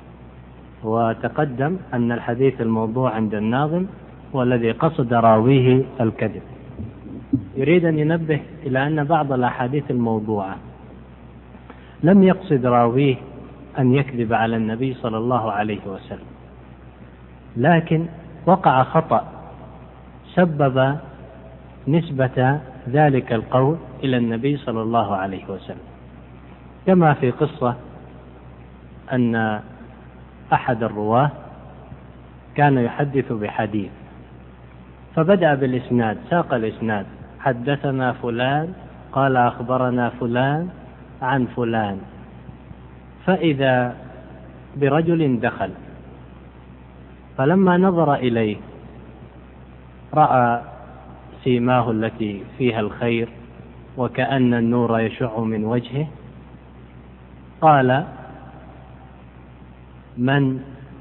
وتقدم أن الحديث الموضوع عند الناظم هو الذي قصد راويه الكذب. يريد أن ينبه إلى أن بعض الأحاديث الموضوعة لم يقصد راويه أن يكذب على النبي صلى الله عليه وسلم، لكن وقع خطأ سبب نسبة ذلك القول إلى النبي صلى الله عليه وسلم، كما في قصة أن أحد الرواة كان يحدث بحديث، فبدأ بالإسناد، ساق الإسناد: حدثنا فلان قال أخبرنا فلان عن فلان، فإذا برجل دخل، فلما نظر إليه رأى سيماه التي فيها الخير وكأن النور يشع من وجهه، قال: من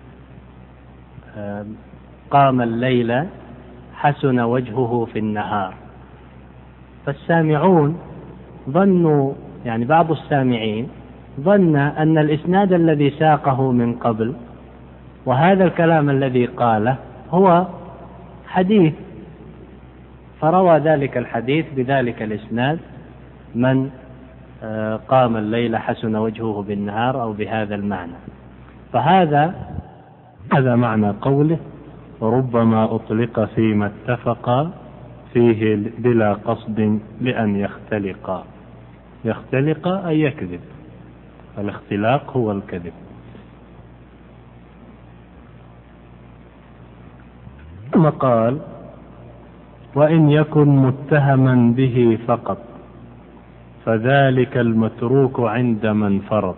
قام الليل حسن وجهه في النهار. فالسامعون ظنوا، يعني بعض السامعين ظن أن الإسناد الذي ساقه من قبل وهذا الكلام الذي قاله هو حديث، فروى ذلك الحديث بذلك الإسناد: من قام الليل حسن وجهه بالنهار، أو بهذا المعنى. فهذا معنى قوله: وربما أطلق فيما اتفق فيه بلا قصد لأن يختلق. يختلق أي يكذب، الاختلاق هو الكذب. ثم قال: وإن يكن متهما به فقط فذلك المتروك عند من فرط.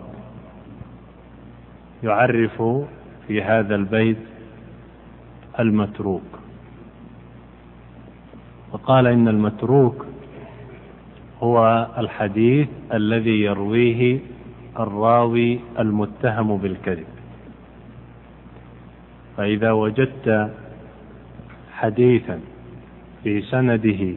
يعرف في هذا البيت المتروك، وقال إن المتروك هو الحديث الذي يرويه الراوي المتهم بالكذب. فإذا وجدت حديثا في سنده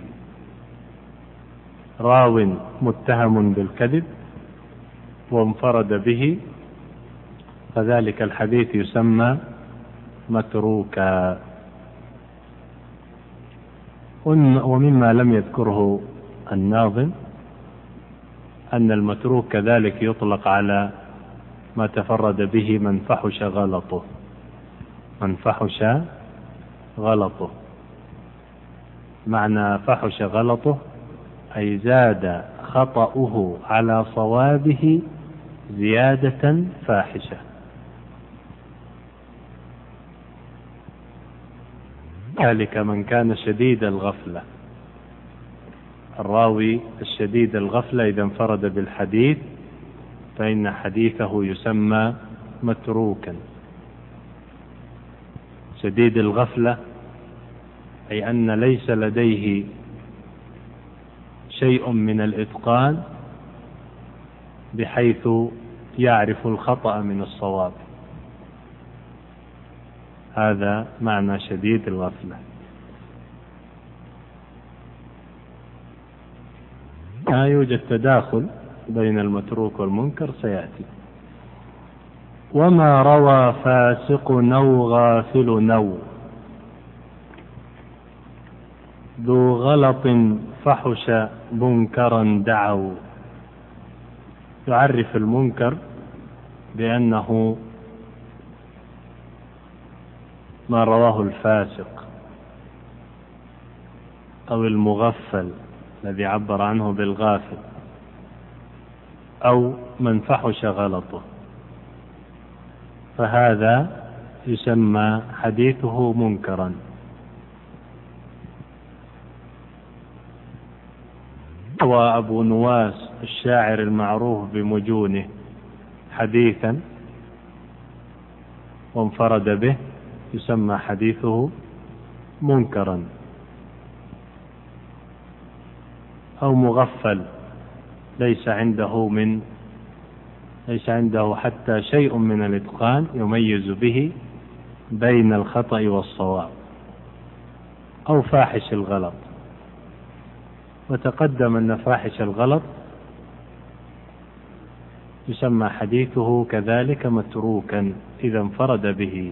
راو متهم بالكذب وانفرد به، فذلك الحديث يسمى متروكا. ومما لم يذكره الناظم أن المتروك كذلك يطلق على ما تفرد به من فحش غلطه. من فحش غلطه، معنى فحش غلطه أي زاد خطأه على صوابه زيادة فاحشة. ذلك من كان شديد الغفلة. الراوي الشديد الغفلة إذا انفرد بالحديث فإن حديثه يسمى متروكا. شديد الغفلة أي أن ليس لديه شيء من الإتقان بحيث يعرف الخطأ من الصواب. هذا معنى شديد الغفلة. لا يوجد تداخل بين المتروك والمنكر سيأتي. وما روى فاسق نو غافل نو ذو غلط فحش منكرا دعوا. يعرف المنكر بأنه ما رواه الفاسق أو المغفل الذي عبر عنه بالغافل، أو من فحش غلطه، فهذا يسمى حديثه منكرا. وأبو نواس الشاعر المعروف بمجونه حديثا وانفرد به يسمى حديثه منكرا. أو مغفل ليس عنده حتى شيء من الإتقان يميز به بين الخطأ والصواب. أو فاحش الغلط، وتقدم أن فاحش الغلط يسمى حديثه كذلك متروكا إذا انفرد به.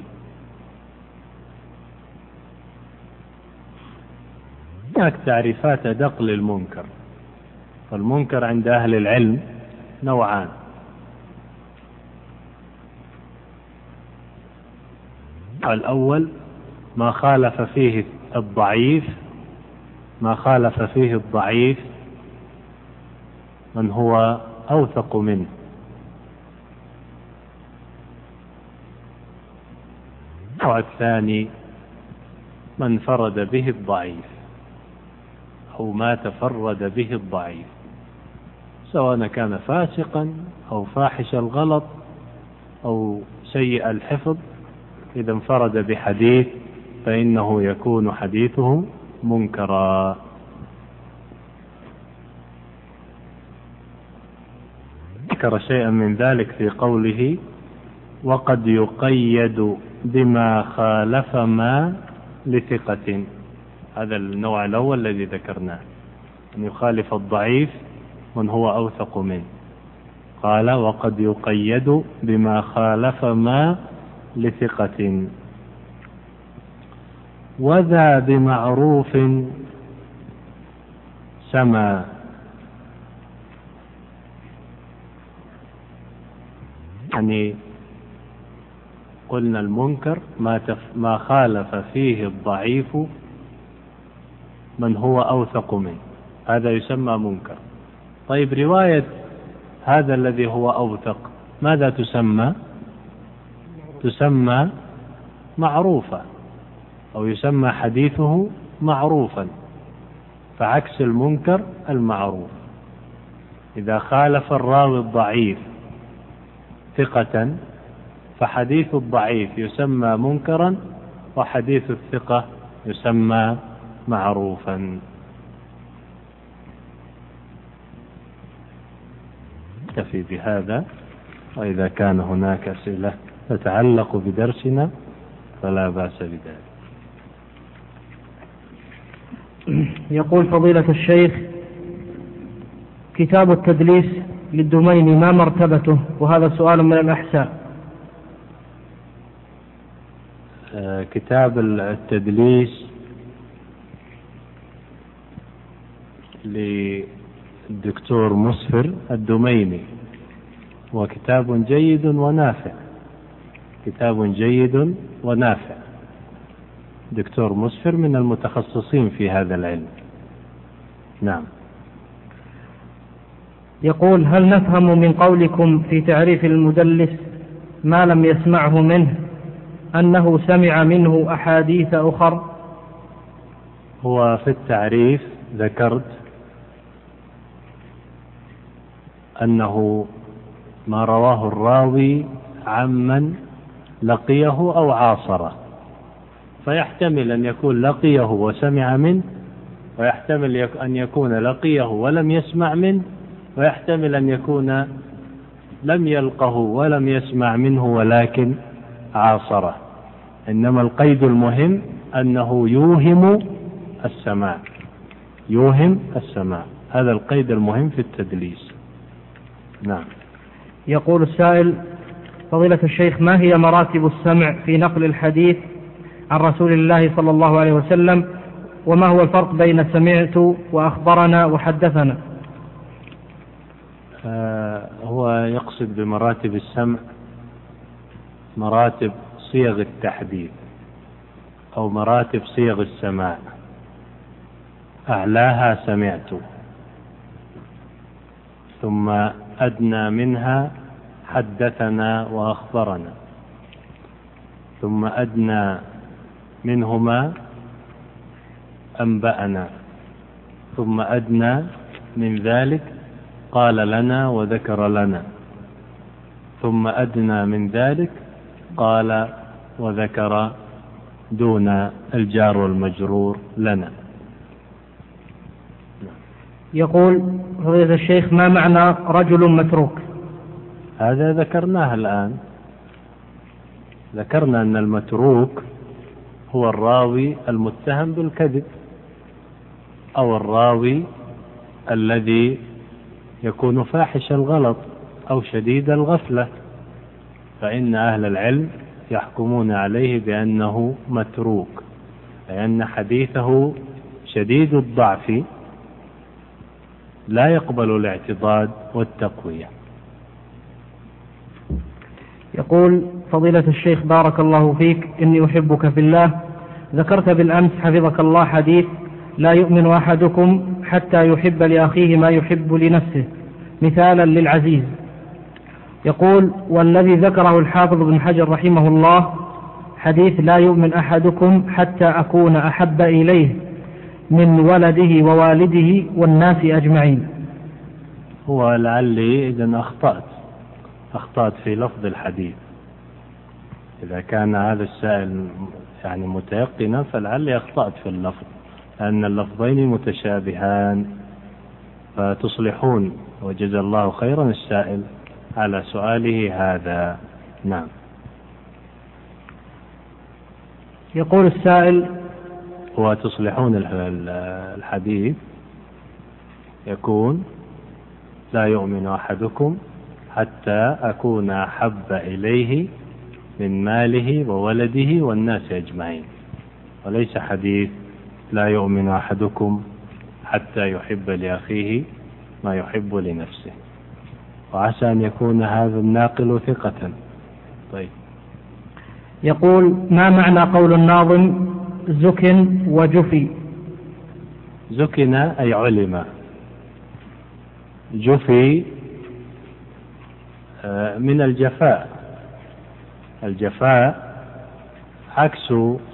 هناك تعريفات أدق للمنكر. فالمنكر عند أهل العلم نوعان: الأول ما خالف فيه الضعيف من هو أوثق منه. والثاني من فرد به الضعيف أو ما تفرد به الضعيف، سواء كان فاسقا أو فاحش الغلط أو سيء الحفظ، إذا انفرد بحديث فإنه يكون حديثه منكرا. ذكر شيئا من ذلك في قوله: وقد يقيد بما خالف ما لثقة. هذا النوع الأول الذي ذكرناه، أن يخالف الضعيف من هو أوثق منه. قال: وقد يقيد بما خالف ما لثقة. وذا بمعروف سما. يعني قلنا المنكر ما خالف فيه الضعيف من هو أوثق منه، هذا يسمى منكر. طيب، رواية هذا الذي هو أوثق ماذا تسمى؟ تسمى معروفة، أو يسمى حديثه معروفا. فعكس المنكر المعروف. إذا خالف الراوي الضعيف ثقة فحديث الضعيف يسمى منكرا، وحديث الثقة يسمى معروفا. نكتفي بهذا، وإذا كان هناك أسئلة تتعلق بدرسنا فلا بأس بذلك. يقول فضيلة الشيخ: كتاب التدليس للدميني ما مرتبته؟ وهذا سؤال من الأحساء. كتاب التدليس للدكتور مسفر الدميني وكتاب جيد ونافع. كتاب جيد ونافع. دكتور مسفر من المتخصصين في هذا العلم. نعم. يقول: هل نفهم من قولكم في تعريف المدلس ما لم يسمعه منه أنه سمع منه أحاديث أخر؟ هو في التعريف ذكرت أنه ما رواه الراوي عمن لقيه أو عاصره، فيحتمل أن يكون لقيه وسمع منه، ويحتمل أن يكون لقيه ولم يسمع منه، ويحتمل أن يكون لم يلقه ولم يسمع منه ولكن عاصره. إنما القيد المهم أنه يوهم السماع، يوهم السماع، هذا القيد المهم في التدليس. نعم. يقول السائل: فضيلة الشيخ، ما هي مراتب السمع في نقل الحديث عن رسول الله صلى الله عليه وسلم، وما هو الفرق بين سمعت وأخبرنا وحدثنا؟ هو يقصد بمراتب السمع مراتب صيغ التحديث أو مراتب صيغ السماع. أعلاها سمعت، ثم أدنى منها حدثنا وأخبرنا، ثم أدنى منهما أنبأنا، ثم أدنى من ذلك قال لنا وذكر لنا، ثم أدنى من ذلك قال وذكر دون الجار والمجرور لنا. يقول فضيلة الشيخ: ما معنى رجل متروك؟ هذا ذكرناه الآن، ذكرنا أن المتروك هو الراوي المتهم بالكذب أو الراوي الذي يكون فاحش الغلط أو شديد الغفلة، فإن أهل العلم يحكمون عليه بأنه متروك، لأن حديثه شديد الضعف لا يقبل الاعتضاد والتقوية. يقول فضيلة الشيخ: بارك الله فيك، إني أحبك في الله. ذكرت بالأمس حفظك الله حديث: لا يؤمن أحدكم حتى يحب لأخيه ما يحب لنفسه، مثالا للعزيز. يقول: والذي ذكره الحافظ بن حجر رحمه الله حديث لا يؤمن أحدكم حتى أكون أحب إليه من ولده ووالده والناس أجمعين. هو لعلي إذن أخطأت في لفظ الحديث. إذا كان هذا السائل يعني متيقنا فلعلي أخطأت في اللفظ، لأن اللفظين متشابهان، فتصلحون. وجزا الله خيرا السائل على سؤاله هذا. نعم. يقول السائل: وتصلحون الحديث يكون: لا يؤمن أحدكم حتى أكون أحب إليه من ماله وولده والناس أجمعين، وليس حديث لا يؤمن أحدكم حتى يحب لأخيه ما يحب لنفسه. وعسى أن يكون هذا الناقل ثقة. طيب. يقول: ما معنى قول الناظم زكن وجفي؟ زكن أي علم، جفي من الجفاء. الجفاء عكس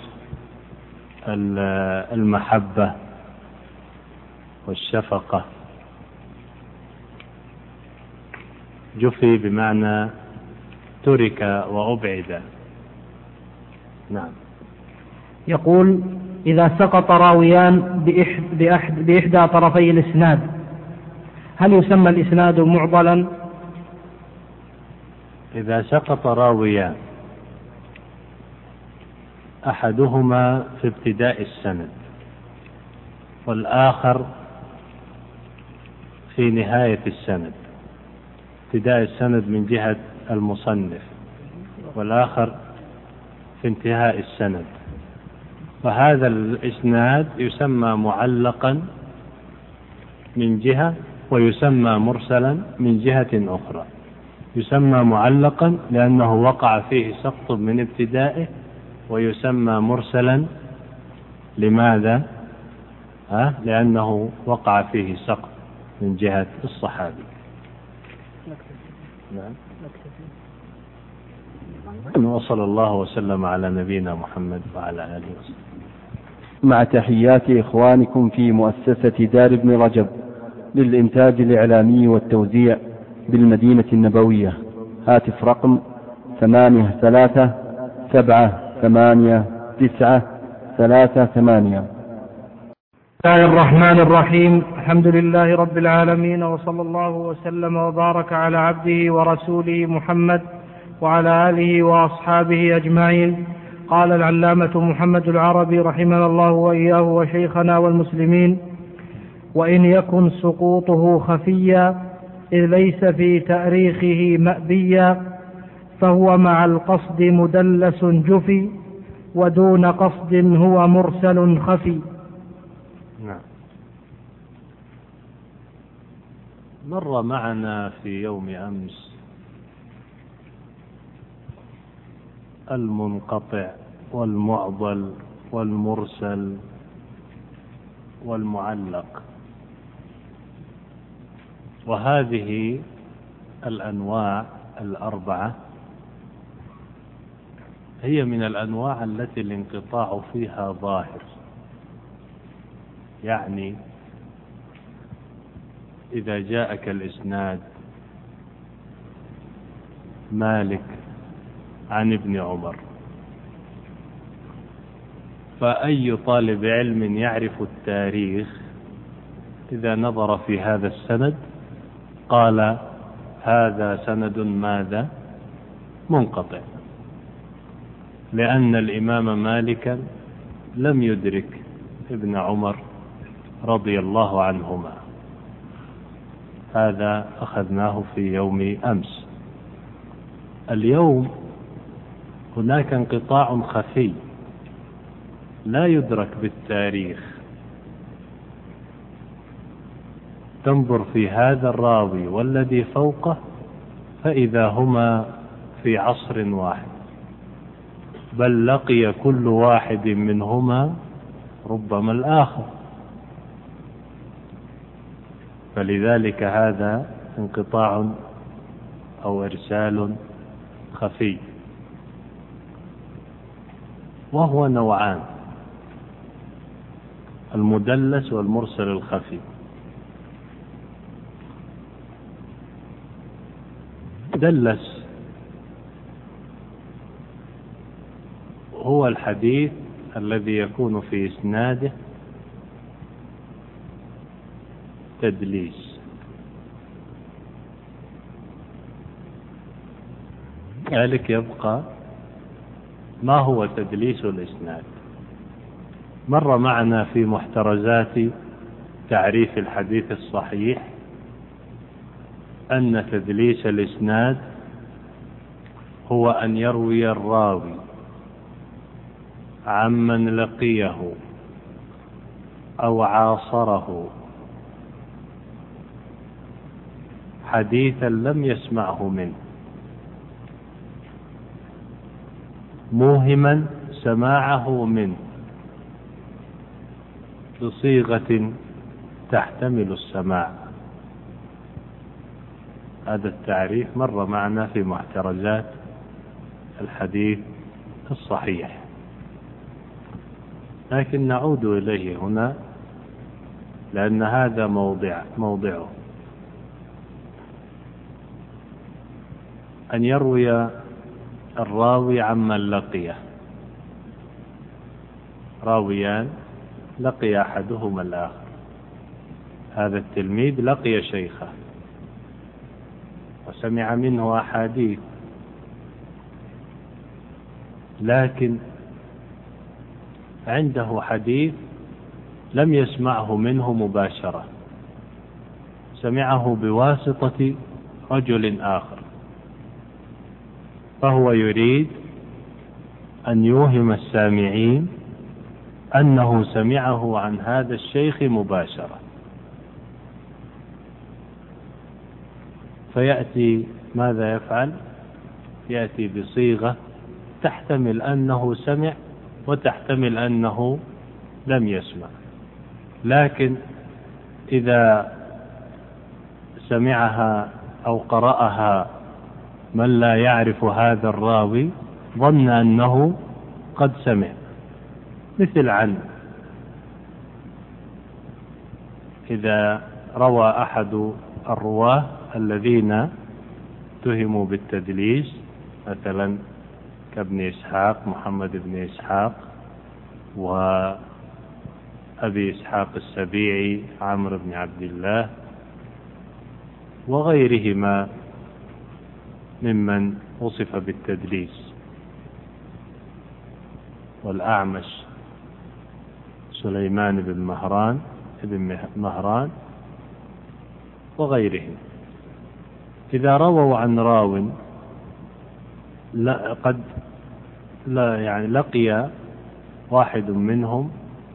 المحبة والشفقة. جفي بمعنى ترك وأبعد. نعم. يقول: إذا سقط راويان بإحدى طرفي الإسناد هل يسمى الإسناد معضلا؟ إذا سقط راويان أحدهما في ابتداء السند والآخر في نهاية السند، ابتداء السند من جهة المصنف والآخر في انتهاء السند، فهذا الإسناد يسمى معلقا من جهة ويسمى مرسلا من جهة أخرى. يسمى معلقا لأنه وقع فيه سقط من ابتدائه، ويسمى مرسلا لماذا؟ لأنه وقع فيه سقط من جهة الصحابي. وصلى الله وسلم على نبينا محمد وعلى آله وسلم. مع تحيات إخوانكم في مؤسسة دار ابن رجب للإنتاج الإعلامي والتوزيع بالمدينة النبوية. هاتف رقم 83 7 8 9 3 8. بسم الله الرحمن الرحيم. الحمد لله رب العالمين، وصلى الله وسلم وبارك على عبده ورسوله محمد وعلى آله وأصحابه أجمعين. قال العلامة محمد العربي رحمه الله وإياه وشيخنا والمسلمين: وإن يكن سقوطه خفيا إذ ليس في تأريخه مأبيا، فهو مع القصد مدلس جفي، ودون قصد هو مرسل خفي. نعم. مر معنا في يوم أمس المنقطع والمعضل والمرسل والمعلق، وهذه الأنواع الأربعة هي من الأنواع التي الانقطاع فيها ظاهر. يعني إذا جاءك الإسناد مالك عن ابن عمر، فأي طالب علم يعرف التاريخ إذا نظر في هذا السند قال هذا سند ماذا؟ منقطع، لأن الإمام مالكا لم يدرك ابن عمر رضي الله عنهما. هذا أخذناه في يوم أمس. اليوم هناك انقطاع خفي لا يدرك بالتاريخ. تنظر في هذا الراوي والذي فوقه فإذا هما في عصر واحد، بل لقي كل واحد منهما ربما الآخر، فلذلك هذا انقطاع أو إرسال خفي، وهو نوعان: المدلس والمرسل الخفي. المدلس هو الحديث الذي يكون في إسناده تدليس. ذلك يبقى ما هو تدليس الإسناد. مر معنا في محترزات تعريف الحديث الصحيح أن تدليس الإسناد هو أن يروي الراوي عمن لقيه أو عاصره حديثا لم يسمعه منه، موهما سماعه منه بصيغة تحتمل السماع. هذا التعريف مر معنا في محترزات الحديث الصحيح، لكن نعود إليه هنا لأن هذا موضعه. أن يروي الراوي عمن لقيه، راويان لقي أحدهما الآخر، هذا التلميذ لقي شيخه وسمع منه أحاديث، لكن عنده حديث لم يسمعه منه مباشرة، سمعه بواسطة رجل آخر، فهو يريد أن يوهم السامعين أنه سمعه عن هذا الشيخ مباشرة، فيأتي ماذا يفعل؟ يأتي بصيغة تحتمل أنه سمع وتحتمل أنه لم يسمع، لكن إذا سمعها أو قرأها من لا يعرف هذا الراوي ظن أنه قد سمع، مثل عن إذا روى أحد الرواه الذين اتهموا بالتدليس مثلا كابن إسحاق، محمد بن إسحاق أبي إسحاق السبيعي عمرو بن عبد الله وغيرهما ممن وصف بالتدليس، والأعمش سليمان بن مهران وغيرهم. إذا رووا عن راو لقي واحد منهم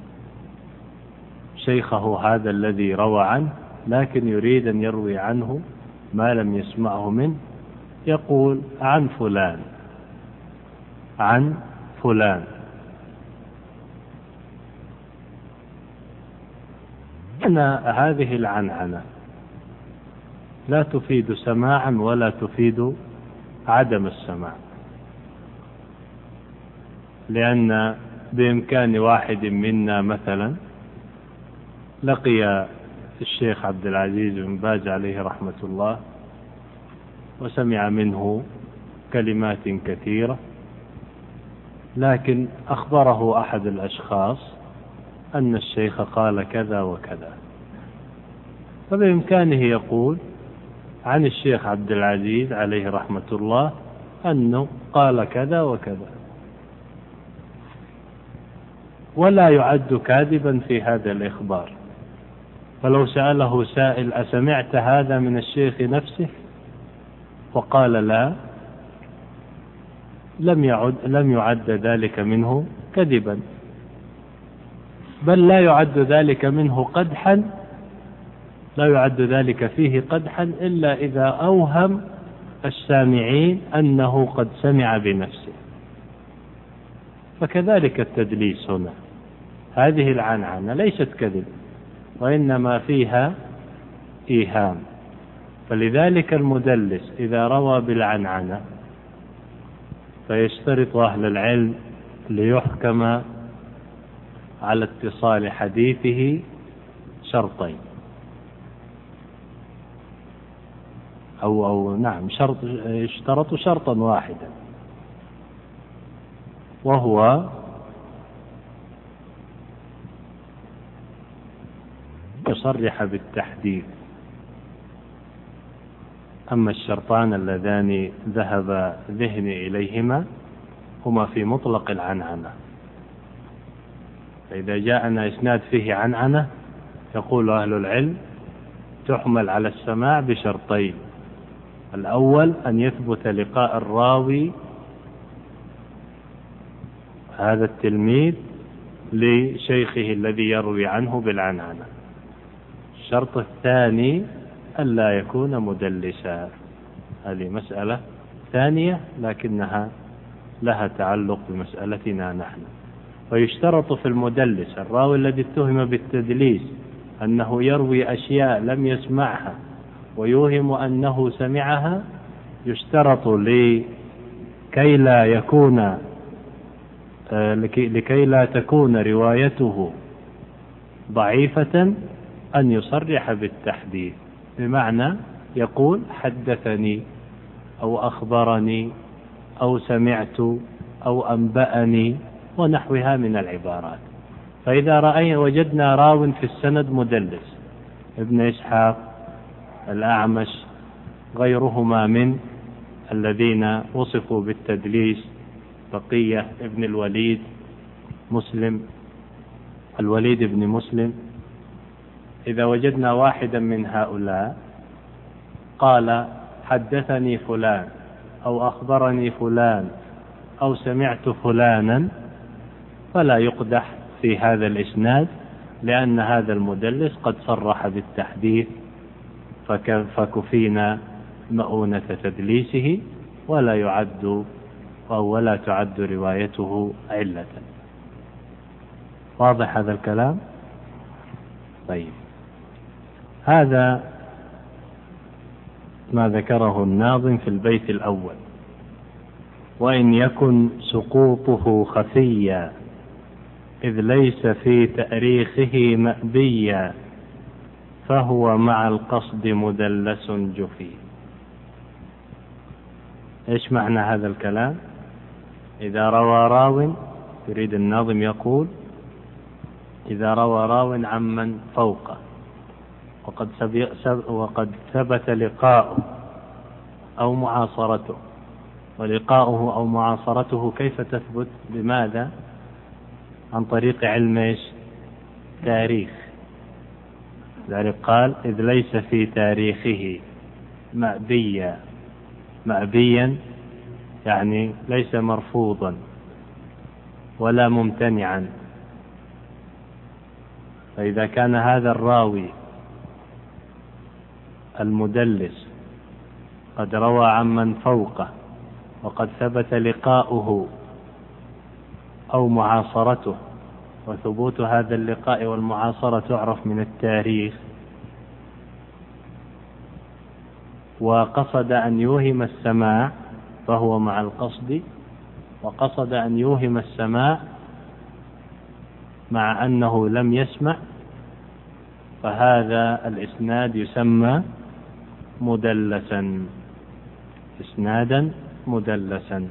شيخه هذا الذي روى عنه، لكن يريد أن يروي عنه ما لم يسمعه منه، يقول عن فلان عن فلان. هذه العنعنة لا تفيد سماعا ولا تفيد عدم السماع، لأن بإمكان واحد منا مثلا لقي الشيخ عبد العزيز بن باز عليه رحمة الله وسمع منه كلمات كثيرة، لكن أخبره أحد الأشخاص أن الشيخ قال كذا وكذا، فبإمكانه يقول عن الشيخ عبد العزيز عليه رحمة الله أنه قال كذا وكذا، ولا يعد كاذبا في هذا الإخبار. فلو سأله سائل أسمعت هذا من الشيخ نفسه وقال لا، لم يعد ذلك منه كذبا، بل لا يعد ذلك منه قدحا، لا يعد ذلك فيه قدحا إلا إذا أوهم السامعين أنه قد سمع بنفسه. فكذلك التدليس هنا، هذه العنعنة ليست كذب وإنما فيها إيهام، فلذلك المدلس إذا روى بالعنعنة فيشترط أهل العلم ليحكم على اتصال حديثه شرطين اشترط شرطا واحدا، وهو يصرح بالتحديث. أما الشرطان اللذان ذهب ذهني إليهما هما في مطلق العنعنة، فإذا جاءنا إسناد فيه عنعنة يقول أهل العلم تحمل على السماع بشرطين: الأول أن يثبت لقاء الراوي هذا التلميذ لشيخه الذي يروي عنه بالعنعنة. الشرط الثاني ألا يكون مدلسا. هذه مسألة ثانية لكنها لها تعلق بمسألتنا نحن. ويشترط في المدلس الراوي الذي اتهم بالتدليس أنه يروي أشياء لم يسمعها ويوهم أنه سمعها، يشترط لكي لا تكون روايته ضعيفة أن يصرح بالتحديث، بمعنى يقول حدثني أو أخبرني أو سمعت أو أنبأني ونحوها من العبارات. فإذا وجدنا راو في السند مدلس، ابن إسحاق، الأعمش، غيرهما من الذين وصفوا بالتدليس، بقية ابن الوليد بن مسلم، إذا وجدنا واحدا من هؤلاء قال حدثني فلان أو أخبرني فلان أو سمعت فلانا، فلا يقدح في هذا الإسناد، لأن هذا المدلس قد صرح بالتحديث فكفينا مؤونة تدليسه، ولا تعد روايته علة. واضح هذا الكلام؟ طيب، هذا ما ذكره الناظم في البيت الأول: وإن يكن سقوطه خفيا إذ ليس في تأريخه مأبيا فهو مع القصد مدلس جفي. إيش معنى هذا الكلام؟ إذا روى راو، يريد الناظم يقول إذا روى راو عمن فوقه وقد ثبت لقاؤه أو معاصرته. ولقاؤه أو معاصرته كيف تثبت؟ بماذا؟ عن طريق علم تاريخ. ذلك قال: إذ ليس في تاريخه مأبيا، يعني ليس مرفوضا ولا ممتنعا. فإذا كان هذا الراوي المدلس قد روى عمن فوقه وقد ثبت لقاؤه أو معاصرته، وثبوت هذا اللقاء والمعاصرة تعرف من التاريخ، وقصد أن يوهم السماع فهو مع القصد، وقصد أن يوهم السماع مع أنه لم يسمع، فهذا الإسناد يسمى مدلسا، إسنادا مدلسا.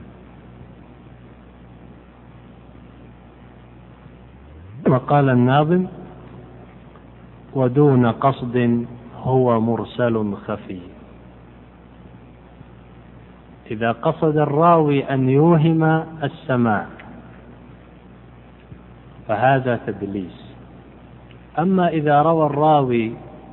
وقال الناظم: ودون قصد هو مرسل خفي. إذا قصد الراوي أن يوهم السماع فهذا تدليس. أما إذا روى الراوي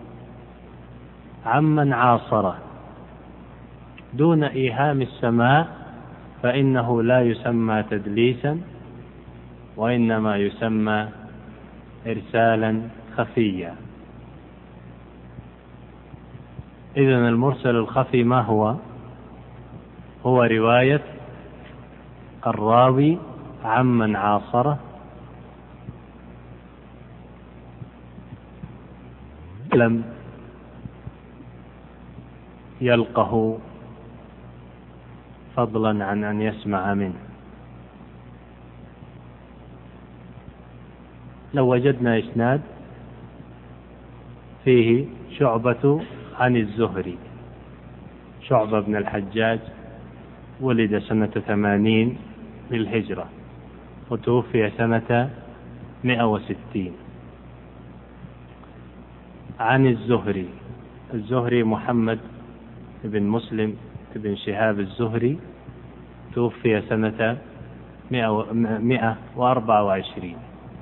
عمن عاصره دون إيهام السماع فإنه لا يسمى تدليسا، وإنما يسمى إرسالا خفيا. إذن المرسل الخفي ما هو؟ هو رواية الراوي عمن عاصره لم يلقه، فضلا عن أن يسمع منه. لو وجدنا إسناد فيه شعبة عن الزهري، شعبة بن الحجاج ولد سنة 80 للهجرة وتوفي سنة 160، عن الزهري محمد بن مسلم بن شهاب الزهري، توفي سنة 124.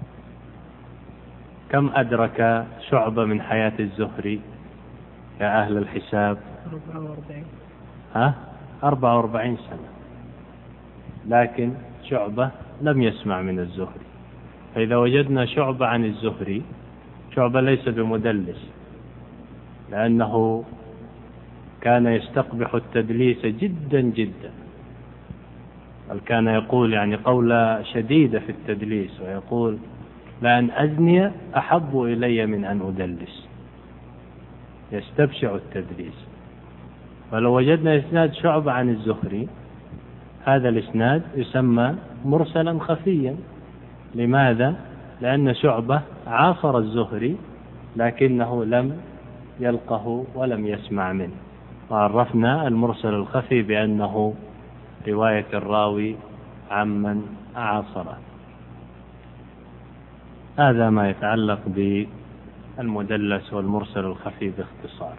كم أدرك شعبة من حياة الزهري يا أهل الحساب؟ 44 سنة. لكن شعبة لم يسمع من الزهري. فإذا وجدنا شعبة عن الزهري، شعبة ليس بمدلس، لأنه كان يستقبح التدليس جدا جدا، بل كان يقول يعني قولة شديدة في التدليس، ويقول: لأن أزني أحب إلي من أن أدلس. يستبشع التدليس. فلو وجدنا إسناد شعبة عن الزهري، هذا الإسناد يسمى مرسلا خفيا. لماذا؟ لأن شعبة عاصر الزهري لكنه لم يلقه ولم يسمع منه. وعرفنا المرسل الخفي بأنه رواية الراوي عمن عاصره. هذا ما يتعلق بالمدلس والمرسل الخفي باختصار.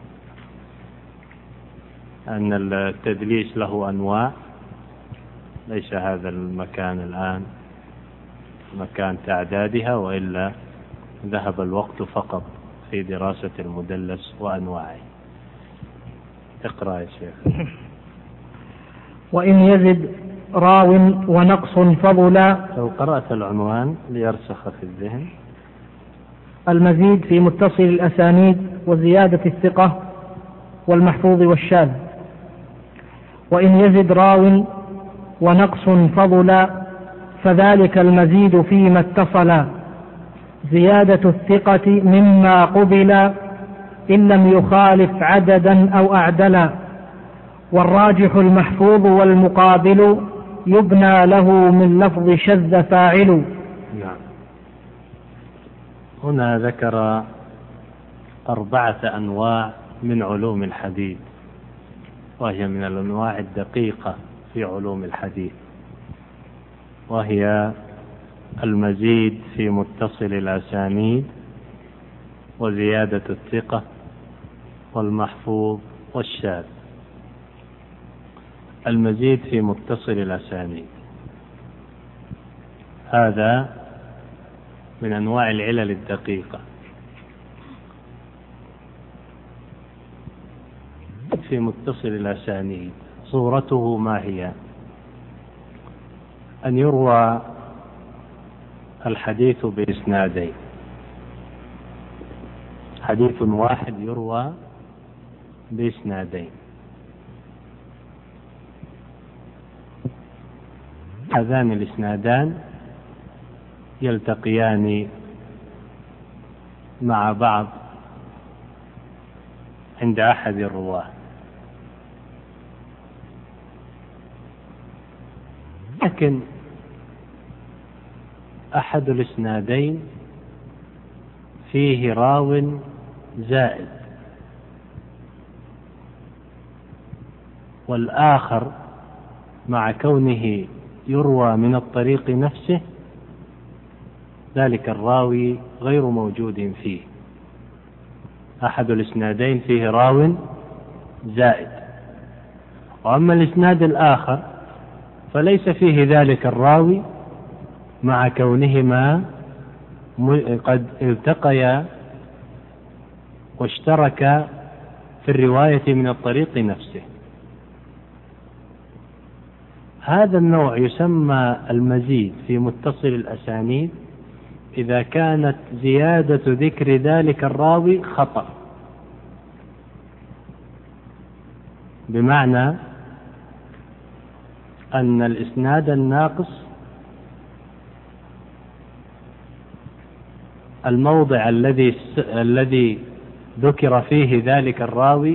أن التدليس له أنواع، ليس هذا المكان الآن مكان تعدادها، وإلا ذهب الوقت فقط في دراسة المدلس وأنواعه. اقرأ يا شيخ. وإن يزد راو ونقص فضلا. لو قرأت العنوان ليرسخ في الذهن. المزيد في متصل الأسانيد وزيادة الثقة والمحفوظ والشاذ. وإن يزد راو ونقص فضلا فذلك المزيد فيما اتصل، زيادة الثقة مما قبل إن لم يخالف عددا أو أعدلا، والراجح المحفوظ والمقابل يبنى له من لفظ شذ فاعل. نعم. هنا ذكر 4 أنواع من علوم الحديث، وهي من الأنواع الدقيقة في علوم الحديث، وهي المزيد في متصل الأسانيد وزيادة الثقة والمحفوظ والشاذ. المزيد في متصل الأسانيد هذا من أنواع العلل الدقيقة. في متصل الأسانيد صورته ما هي؟ أن يروى الحديث بإسنادين، حديث واحد يروى بإسنادين، هذان الإسنادان يلتقيان مع بعض عند أحد الرواة، لكن أحد الإسنادين فيه راو زائد، والآخر مع كونه يروى من الطريق نفسه ذلك الراوي غير موجود فيه. أحد الإسنادين فيه راو زائد، وأما الإسناد الآخر فليس فيه ذلك الراوي مع كونهما قد التقيا واشتركا في الرواية من الطريق نفسه. هذا النوع يسمى المزيد في متصل الأسانيد إذا كانت زيادة ذكر ذلك الراوي خطأ، بمعنى أن الإسناد الناقص الموضع الذي ذكر فيه ذلك الراوي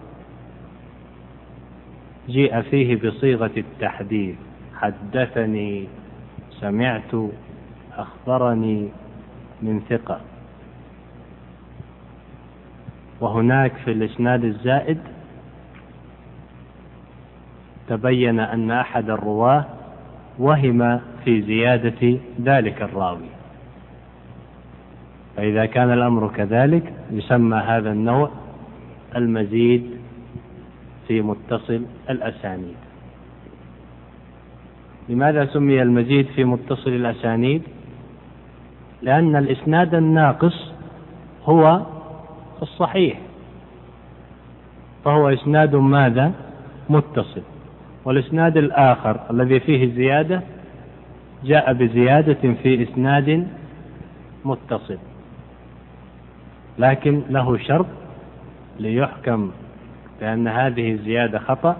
جيء فيه بصيغة التحديث، حدثني، سمعت، أخبرني من ثقة. وهناك في الإسناد الزائد تبين أن أحد الرواة وهم في زيادة ذلك الراوي، فإذا كان الأمر كذلك يسمى هذا النوع المزيد في متصل الأسانيد. لماذا سمي المزيد في متصل الأسانيد؟ لأن الإسناد الناقص هو الصحيح، فهو إسناد ماذا؟ متصل. والإسناد الآخر الذي فيه زيادة جاء بزيادة في إسناد متصل، لكن له شرط ليحكم بأن هذه الزيادة خطأ،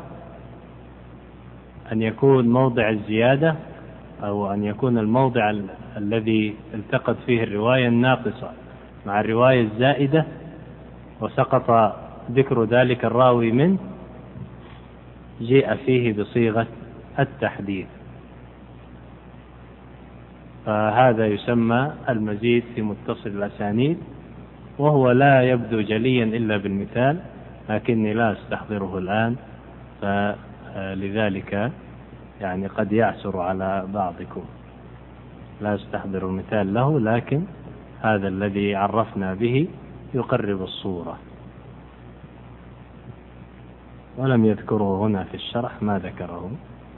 أن يكون موضع الزيادة أو أن يكون الموضع الذي التقت فيه الرواية الناقصة مع الرواية الزائدة وسقط ذكر ذلك الراوي منه جاء فيه بصيغة التحديث، فهذا يسمى المزيد في متصل الأسانيد، وهو لا يبدو جليا إلا بالمثال، لكني لا أستحضره الآن، فلذلك يعني قد يعسر على بعضكم، لا أستحضر المثال له، لكن هذا الذي عرفنا به يقرب الصورة. ولم يذكره هنا في الشرح، ما ذكره.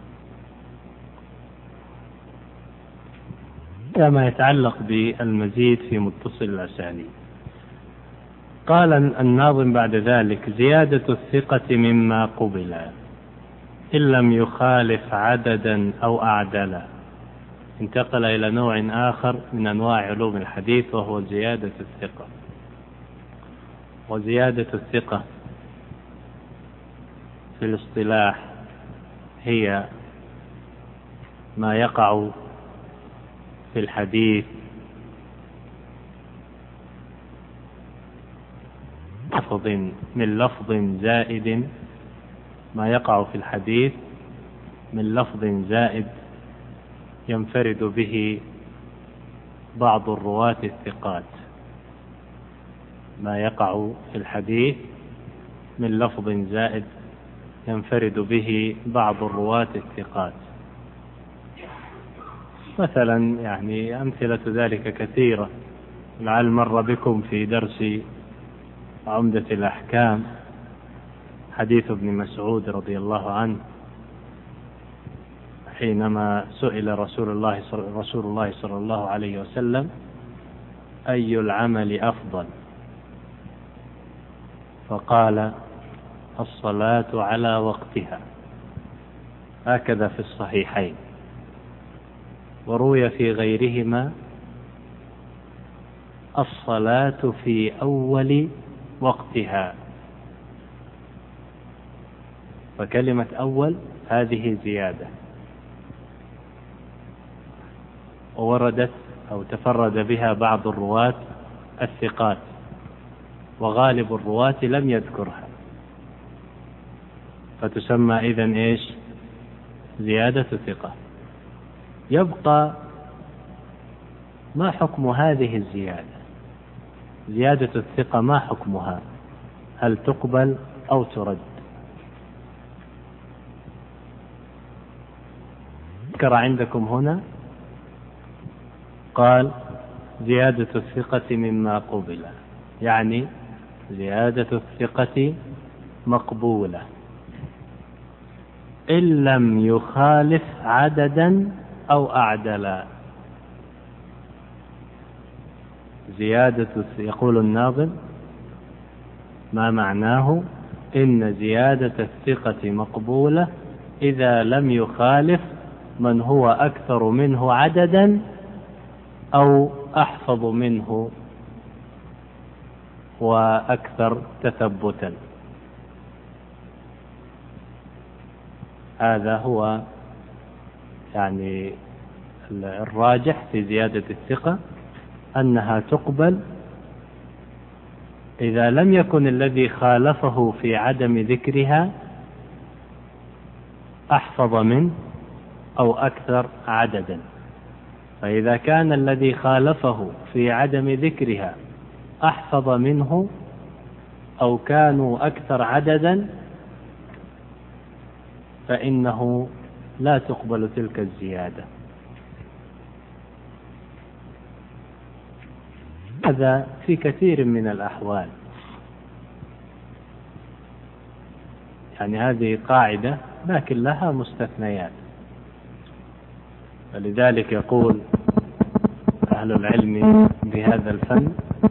كما يتعلق بالمزيد في متصل الأسانيد، قال الناظم بعد ذلك: زيادة الثقة مما قبل إن لم يخالف عددا أو أعدلا. انتقل إلى نوع آخر من أنواع علوم الحديث، وهو زيادة الثقة. وزيادة الثقة في الاصطلاح هي ما يقع في الحديث من لفظ زائد، ما يقع في الحديث من لفظ زائد ينفرد به بعض الرواة الثقات. ما يقع في الحديث من لفظ زائد ينفرد به بعض الرواة الثقات. مثلا يعني أمثلة ذلك كثيرة، لعل مر بكم في درس عمدة الأحكام حديث ابن مسعود رضي الله عنه حينما سئل رسول الله صلى الله عليه وسلم: أي العمل أفضل؟ فقال: الصلاة على وقتها. هكذا في الصحيحين، وروي في غيرهما: الصلاة في أول وقتها. فكلمة أول هذه زيادة، ووردت أو تفرد بها بعض الرواة الثقات، وغالب الرواة لم يذكرها، فتسمى إذن إيش؟ زيادة ثقة. يبقى ما حكم هذه الزيادة؟ زيادة الثقة ما حكمها؟ هل تقبل أو ترد؟ ذكر عندكم هنا قال: زيادة الثقة مما قبل، يعني زيادة الثقة مقبولة إن لم يخالف عددا أو أعدلا. يقول الناظم: ما معناه إن زيادة الثقة مقبولة إذا لم يخالف من هو أكثر منه عددا أو أحفظ منه وأكثر تثبتا. هذا هو يعني الراجح في زيادة الثقة، أنها تقبل إذا لم يكن الذي خالفه في عدم ذكرها أحفظ منه أو أكثر عددا. فإذا كان الذي خالفه في عدم ذكرها أحفظ منه أو كانوا أكثر عددا فإنه لا تقبل تلك الزيادة. هذا في كثير من الأحوال، يعني هذه قاعدة لكن لها مستثنيات. فلذلك يقول أهل العلم بهذا الفن: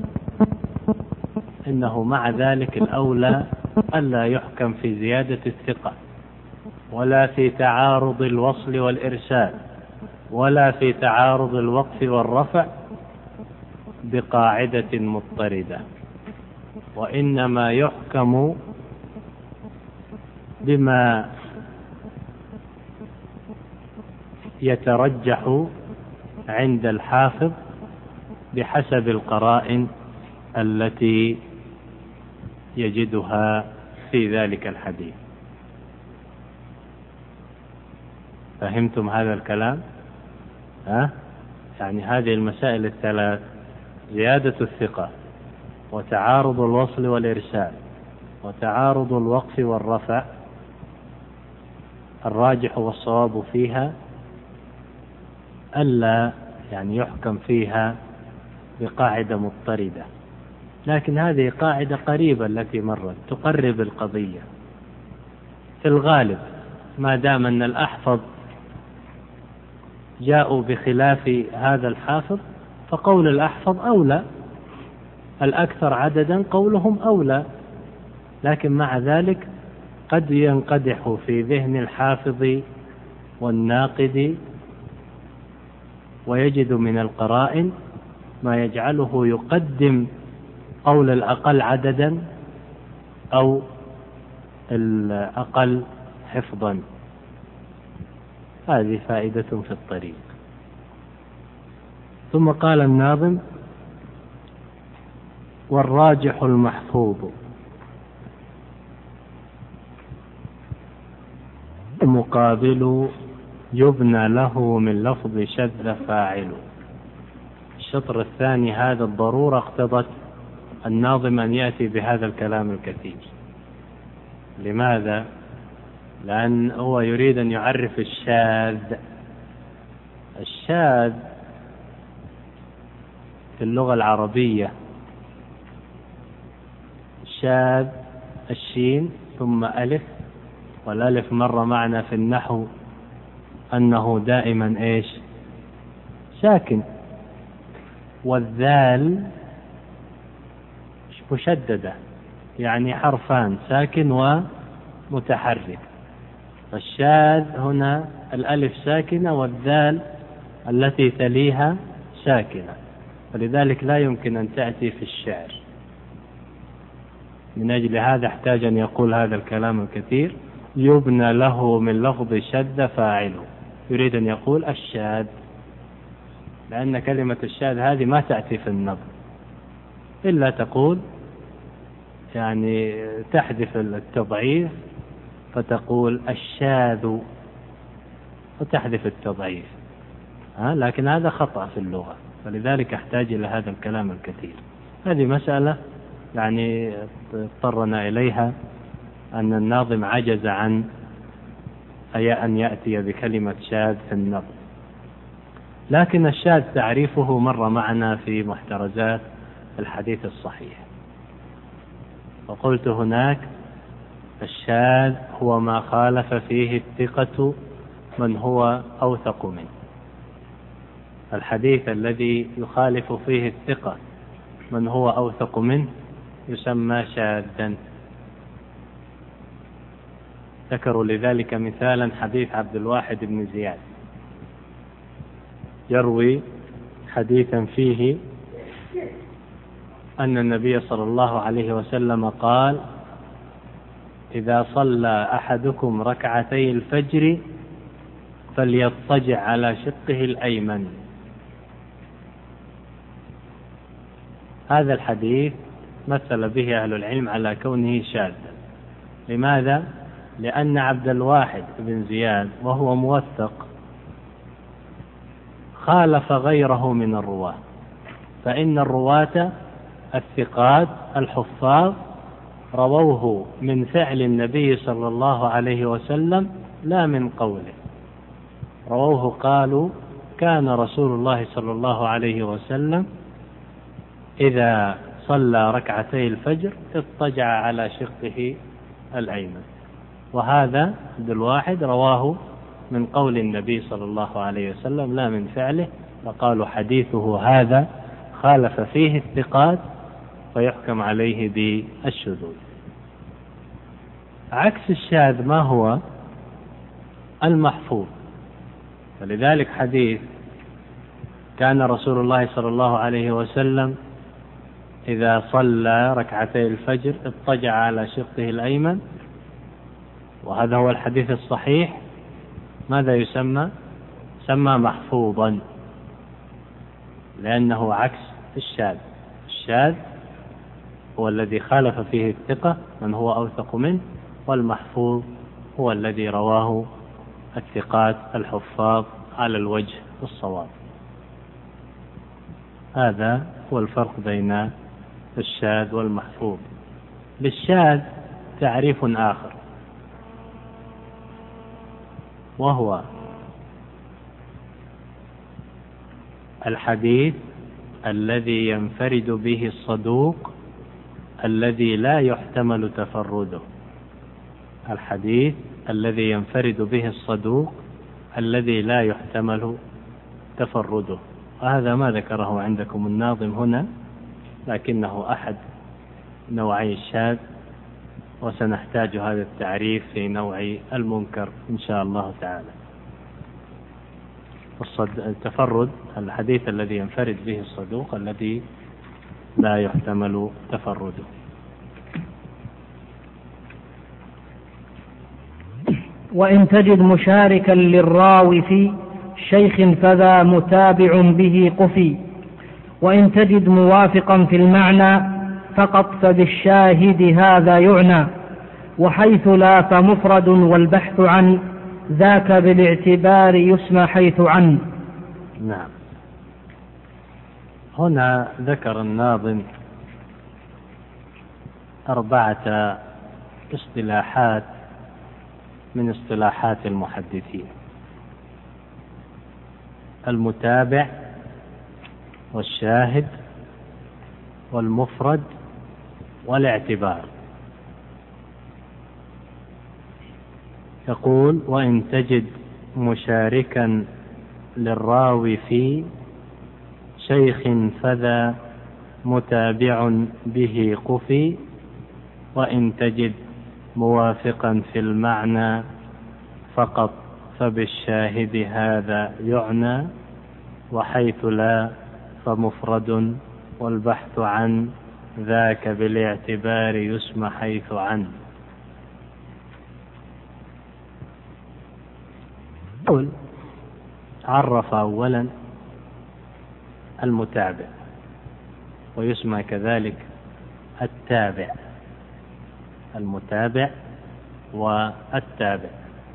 إنه مع ذلك الأولى ألا يحكم في زيادة الثقة، ولا في تعارض الوصل والإرسال، ولا في تعارض الوقف والرفع بقاعدة مضطردة، وإنما يحكم بما يترجح عند الحافظ بحسب القرائن التي يجدها في ذلك الحديث. فهمتم هذا الكلام؟ يعني هذه المسائل الثلاث: زيادة الثقة، وتعارض الوصل والإرسال، وتعارض الوقف والرفع، الراجح والصواب فيها ألا يعني يحكم فيها بقاعدة مضطردة، لكن هذه قاعدة قريبة التي مرت تقرب القضية في الغالب، ما دام أن الأحفظ جاءوا بخلاف هذا الحافظ فقول الأحفظ أولى، الأكثر عددا قولهم أولى. لكن مع ذلك قد ينقدح في ذهن الحافظ والناقد ويجد من القرائن ما يجعله يقدم قول الأقل عددا أو الأقل حفظا. هذه فائدة في الطريق. ثم قال الناظم: والراجح المحفوظ المقابل يبنى له من لفظ شذ فاعل. الشطر الثاني هذا الضرورة اقتضت الناظم أن يأتي بهذا الكلام الكثير. لماذا؟ لأن هو يريد أن يعرف الشاذ الشاذ في اللغة العربية شاذ الشين ثم ألف، والألف مر معنا في النحو أنه دائما إيش؟ ساكن، والذال مشددة يعني حرفان ساكن ومتحرك. فالشاذ هنا الألف ساكنة والذال التي تليها ساكنة، فلذلك لا يمكن أن تأتي في الشعر. من أجل هذا احتاج أن يقول هذا الكلام الكثير: يبنى له من لفظ شذ فاعله. يريد أن يقول الشاذ، لأن كلمة الشاذ هذه ما تأتي في النظم، إلا تقول يعني تحذف التضعيف فتقول الشاذ وتحذف التضعيف، لكن هذا خطأ في اللغة، فلذلك أحتاج إلى هذا الكلام الكثير. هذه مسألة يعني اضطرنا إليها، أن الناظم عجز عن أن يأتي بكلمة شاذ في النظم. لكن الشاذ تعريفه مر معنا في محترزات الحديث الصحيح، وقلت هناك الشاذ هو ما خالف فيه الثقة من هو أوثق منه. الحديث الذي يخالف فيه الثقة من هو أوثق منه يسمى شاذا. ذكروا لذلك مثالا حديث عبد الواحد بن زياد، يروي حديثا فيه أن النبي صلى الله عليه وسلم قال: إذا صلى أحدكم ركعتي الفجر فليضطجع على شقه الأيمن. هذا الحديث مثل به أهل العلم على كونه شاذا. لماذا؟ لأن عبد الواحد بن زياد وهو موثق خالف غيره من الرواة، فإن الرواة الثقات الحفاظ رووه من فعل النبي صلى الله عليه وسلم لا من قوله. رووه قالوا: كان رسول الله صلى الله عليه وسلم إذا صلى ركعتي الفجر اضطجع على شقه الأيمن. وهذا عبد الواحد رواه من قول النبي صلى الله عليه وسلم لا من فعله، فقالوا حديثه هذا خالف فيه الثقات فيحكم عليه بالشذوذ. عكس الشاذ ما هو؟ المحفوظ. فلذلك حديث كان رسول الله صلى الله عليه وسلم إذا صلى ركعتي الفجر اضطجع على شقه الأيمن، وهذا هو الحديث الصحيح، ماذا يسمى؟ يسمى محفوظا، لأنه عكس الشاذ. الشاذ هو الذي خالف فيه الثقة من هو أوثق منه، والمحفوظ هو الذي رواه الثقات الحفاظ على الوجه الصواب. هذا هو الفرق بين الشاذ والمحفوظ. للشاذ تعريف آخر، وهو الحديث الذي ينفرد به الصدوق الذي لا يحتمل تفرده. الحديث الذي ينفرد به الصدوق الذي لا يحتمل تفرده. وهذا ما ذكره عندكم الناظم هنا، لكنه أحد نوعي الشاذ، وسنحتاج هذا التعريف في نوع المنكر إن شاء الله تعالى. التفرد الحديث الذي ينفرد به الصدوق الذي لا يحتمل تفرده. وإن تجد مشاركا للراوي في شيخ فذا متابع به قفي، وإن تجد موافقا في المعنى فقط فبالشاهد هذا يعنى، وحيث لا فمفرد والبحث عن ذاك بالاعتبار يسمى حيث عن. نعم. هنا ذكر الناظم 4 اصطلاحات من اصطلاحات المحدثين. المتابع والشاهد والمفرد والاعتبار. يقول: وإن تجد مشاركا للراوي في شيخ فذا متابع به قفي، وإن تجد موافقا في المعنى فقط فبالشاهد هذا يعنى، وحيث لا فمفرد والبحث عن ذاك بالاعتبار يسمى حيث عن. عرف أولا المتابع، ويسمى كذلك التابع، المتابع والتابع.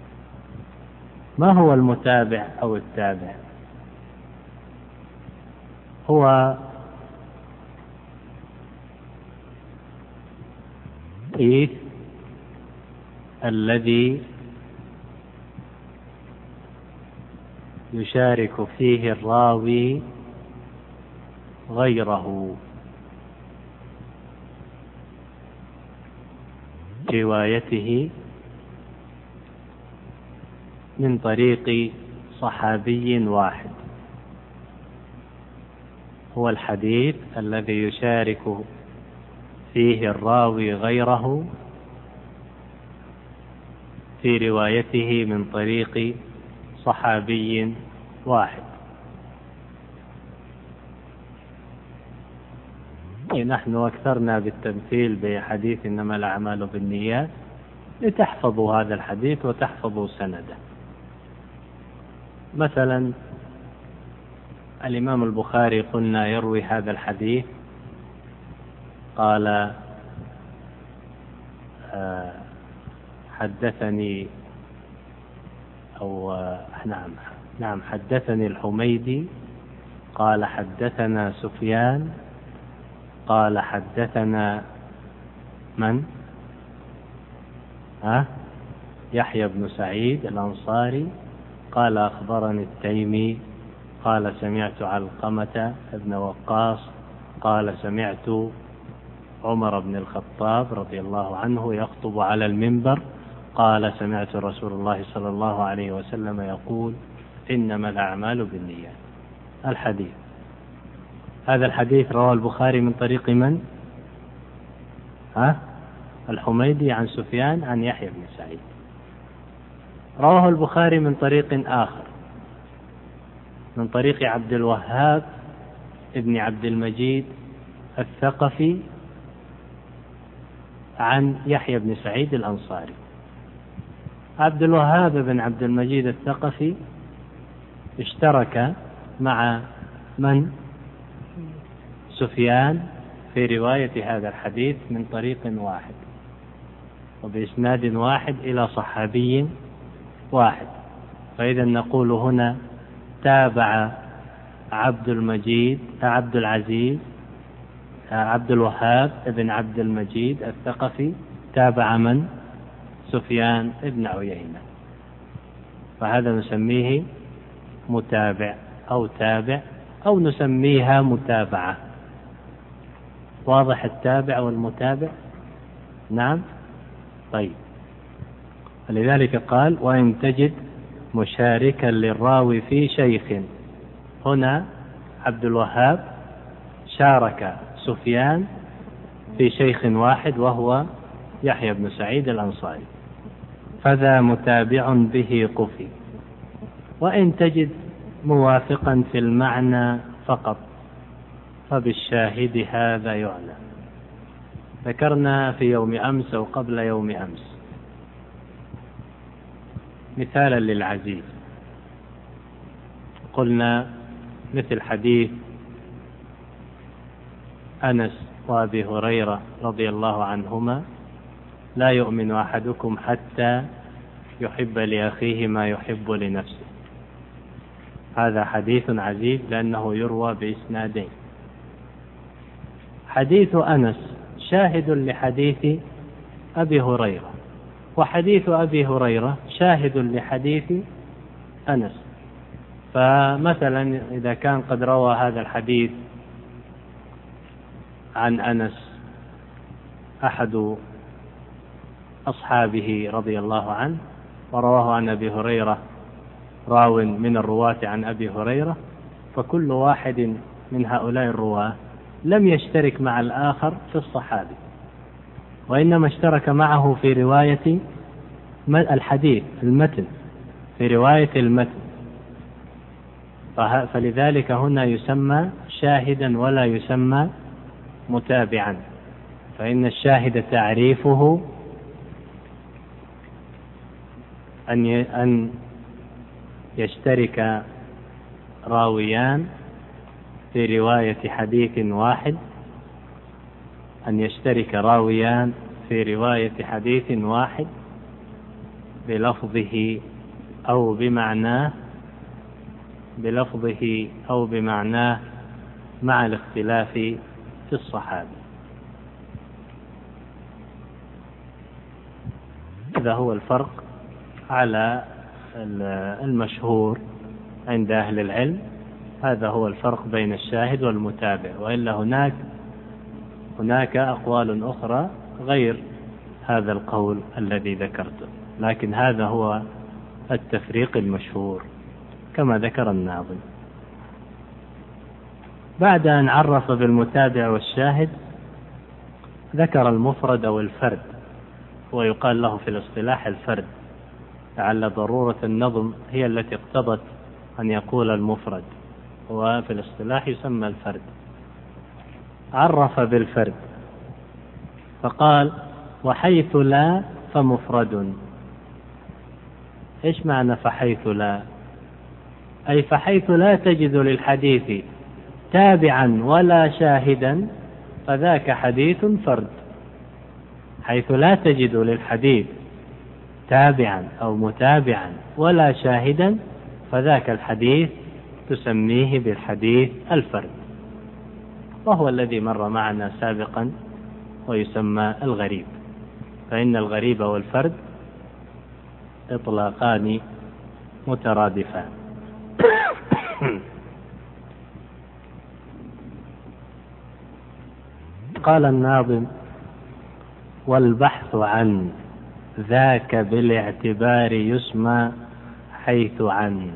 ما هو المتابع أو التابع؟ هو الذي يشارك فيه الراوي غيره روايته من طريق صحابي واحد. هو الحديث الذي يشارك فيه الراوي غيره في روايته من طريق صحابي واحد. نحن أكثرنا بالتمثيل بحديث إنما الأعمال بالنيات لتحفظوا هذا الحديث وتحفظوا سنده. مثلا الإمام البخاري قلنا يروي هذا الحديث، قال حدثني نعم حدثني الحميدي قال حدثنا سفيان قال حدثنا من؟ يحيى بن سعيد الأنصاري قال أخبرني التيمي قال سمعت علقمة بن وقاص قال سمعت عمر بن الخطاب رضي الله عنه يخطب على المنبر قال سمعت رسول الله صلى الله عليه وسلم يقول إنما الأعمال بالنيات. الحديث هذا الحديث رواه البخاري من طريق من؟ الحميدي عن سفيان عن يحيى بن سعيد. رواه البخاري من طريق آخر من طريق عبد الوهاب ابن عبد المجيد الثقفي عن يحيى بن سعيد الأنصاري. عبد الوهاب بن عبد المجيد الثقفي اشترك مع من؟ سفيان في رواية هذا الحديث من طريق واحد وبإسناد واحد إلى صحابي واحد. فإذا نقول هنا تابع عبد الوهاب بن عبد المجيد الثقفي تابع من؟ سفيان بن عيينة. فهذا نسميه متابع أو تابع أو نسميها متابعة. واضح التابع والمتابع؟ نعم. طيب، ولذلك قال وإن تجد مشاركا للراوي في شيخ. هنا عبد الوهاب شارك سفيان في شيخ واحد وهو يحيى بن سعيد الأنصاري، فذا متابع به قفي. وإن تجد موافقا في المعنى فقط فبالشاهد هذا يعنى. ذكرنا في يوم أمس أو قبل يوم أمس مثالا للعزيز، قلنا مثل حديث أنس وأبي هريرة رضي الله عنهما لا يؤمن أحدكم حتى يحب لأخيه ما يحب لنفسه. هذا حديث عزيز لأنه يروى بإسنادين. حديث أنس شاهد لحديث أبي هريرة، وحديث أبي هريرة شاهد لحديث أنس. فمثلا إذا كان قد روى هذا الحديث عن أنس أحد أصحابه رضي الله عنه، ورواه عن أبي هريرة راو من الرواة عن أبي هريرة، فكل واحد من هؤلاء الرواة لم يشترك مع الآخر في الصحابي، وإنما اشترك معه في رواية الحديث المتن، في رواية المتن، فلذلك هنا يسمى شاهدا ولا يسمى متابعا. فإن الشاهد تعريفه أن يشترك راويان في رواية حديث واحد، أن يشترك راويان في رواية حديث واحد بلفظه أو بمعناه مع الاختلاف في الصحابة. هذا هو الفرق على المشهور عند أهل العلم، هذا هو الفرق بين الشاهد والمتابع، وإلا هناك أقوال أخرى غير هذا القول الذي ذكرته، لكن هذا هو التفريق المشهور كما ذكر الناظم. بعد أن عرف بالمتابع والشاهد ذكر المفرد أو الفرد، ويقال له في الاصطلاح الفرد، لعل ضرورة النظم هي التي اقتضت أن يقول المفرد، وفي الاصطلاح يسمى الفرد. عرف بالفرد فقال: وحيث لا فمفرد. إيش معنى فحيث لا؟ أي فحيث لا تجد للحديث تابعا ولا شاهدا فذاك حديث فرد. حيث لا تجد للحديث تابعا أو متابعا ولا شاهدا فذاك الحديث تسميه بالحديث الفرد، وهو الذي مر معنا سابقا ويسمى الغريب. فإن الغريب والفرد إطلاقان مترادفان. قال الناظم: والبحث عن ذاك بالاعتبار يسمى حيث عن.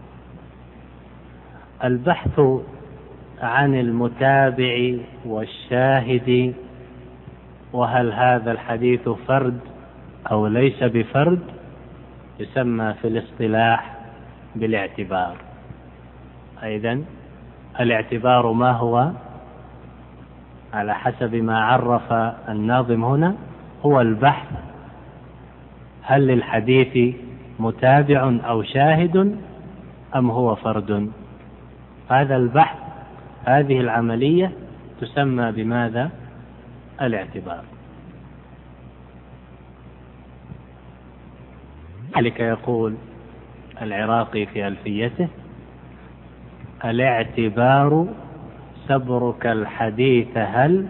البحث عن المتابع والشاهد، وهل هذا الحديث فرد أو ليس بفرد، يسمى في الاصطلاح بالاعتبار. أيضا الاعتبار ما هو؟ على حسب ما عرف الناظم هنا، هو البحث هل للحديث متابع أو شاهد أم هو فرد. هذا البحث، هذه العملية تسمى بماذا؟ الاعتبار. لذلك يقول العراقي في ألفيته: الاعتبار سبرك الحديث هل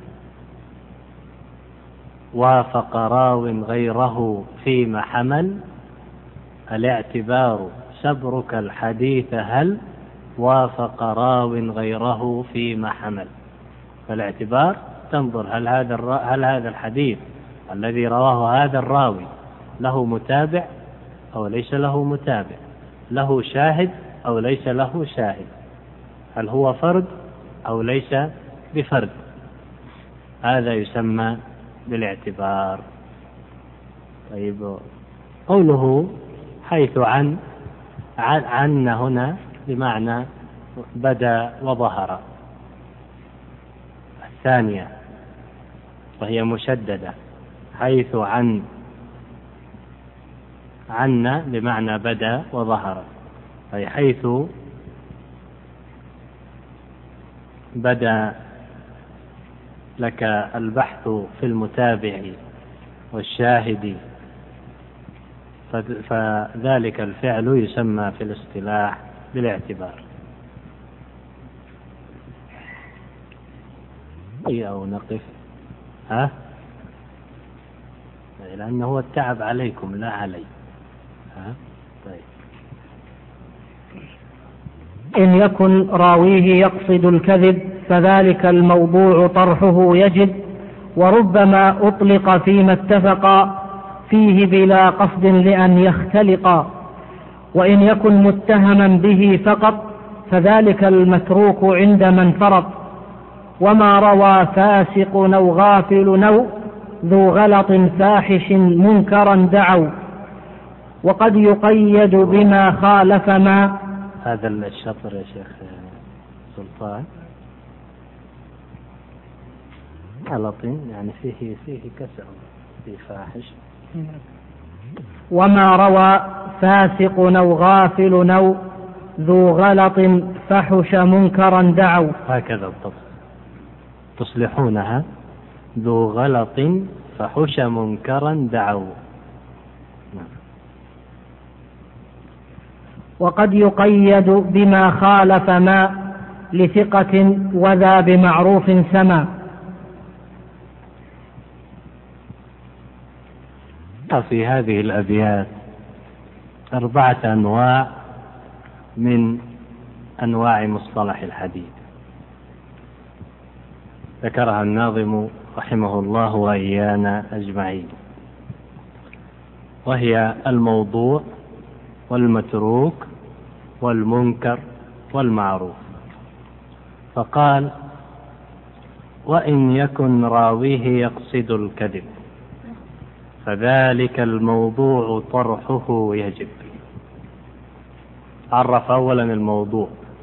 وافق راو غيره فيما حمل. الاعتبار سبرك الحديث هل وافق راو غيره فيما حمل. فالاعتبار تنظر هل هذا الحديث الذي رواه هذا الراوي له متابع أو ليس له متابع، له شاهد أو ليس له شاهد، هل هو فرد أو ليس بفرد. هذا يسمى بالاعتبار. طيب، قوله حيث عن هنا بمعنى بدا وظهر. الثانية وهي مشددة، حيث عن بمعنى بدا وظهر، أي حيث بدا لك البحث في المتابع والشاهد، فذلك الفعل يسمى في الاصطلاح بالاعتبار. أو نقف لأنه هو التعب عليكم لا علي. طيب. وإن يكن راويه يقصد الكذب فذلك الموضوع طرحه يجب، وربما أطلق فيما اتفق فيه بلا قصد لأن يختلق. وإن يكن متهما به فقط فذلك المتروك عند من فرط. وما روى فاسق أو غافل أو ذو غلط فاحش منكرا دعوا، وقد يقيد بما خالف ما. هذا الشطر يا شيخ سلطان غلط يعني فيه كسر، فيه فاحش. وما روى فاسق أو غافل أو ذو غلط فحش منكرا دعوا. هكذا الضبط تصلحونها، ذو غلط فحش منكرا دعوا. وقد يقيد بما خالف ما لثقة وذا بمعروف سما. في هذه الأبيات 4 أنواع من أنواع مصطلح الحديث ذكرها الناظم رحمه الله وإيانا أجمعين، وهي الموضوع والمتروك والمنكر والمعروف. فقال: وإن يكن راويه يقصد الكذب فذلك الموضوع طرحه يجب. عرف أولا الموضوع،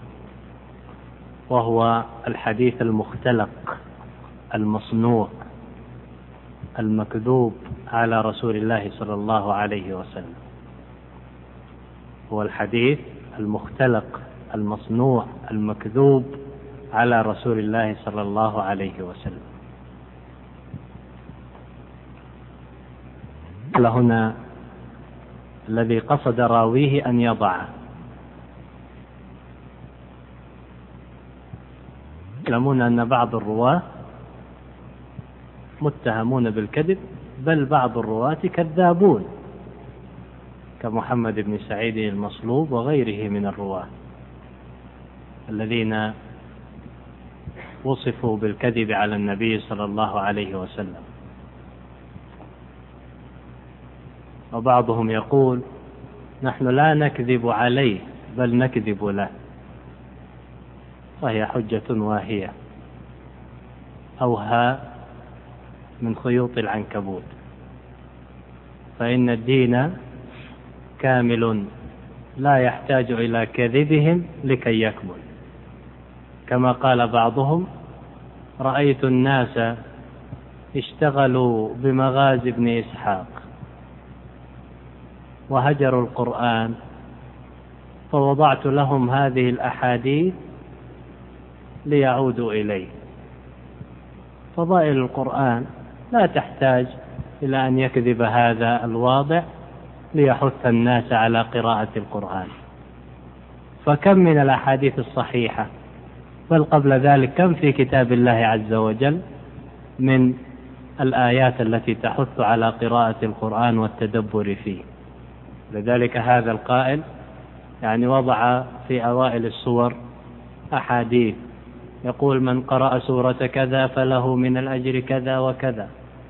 وهو الحديث المختلق المصنوع المكذوب على رسول الله صلى الله عليه وسلم. هو الحديث المختلق المصنوع المكذوب على رسول الله صلى الله عليه وسلم. هنا الذي قصد راويه أن يضعه. يعلمون أن بعض الرواة متهمون بالكذب، بل بعض الرواة كذابون كمحمد بن سعيد المصلوب وغيره من الرواة الذين وصفوا بالكذب على النبي صلى الله عليه وسلم. وبعضهم يقول: نحن لا نكذب عليه بل نكذب له، وهي حجة واهية أوهى من خيوط العنكبوت، فإن الدين كامل لا يحتاج إلى كذبهم لكي يكمل. كما قال بعضهم: رأيت الناس اشتغلوا بمغازي ابن إسحاق وهجروا القرآن فوضعت لهم هذه الأحاديث ليعودوا إليه. فضائل القرآن لا تحتاج إلى أن يكذب هذا الواضع ليحث الناس على قراءة القرآن. فكم من الأحاديث الصحيحة، بل قبل ذلك كم في كتاب الله عز وجل من الآيات التي تحث على قراءة القرآن والتدبر فيه. لذلك هذا القائل يعني وضع في أوائل السور أحاديث يقول: من قرأ سورة كذا فله من الأجر كذا وكذا،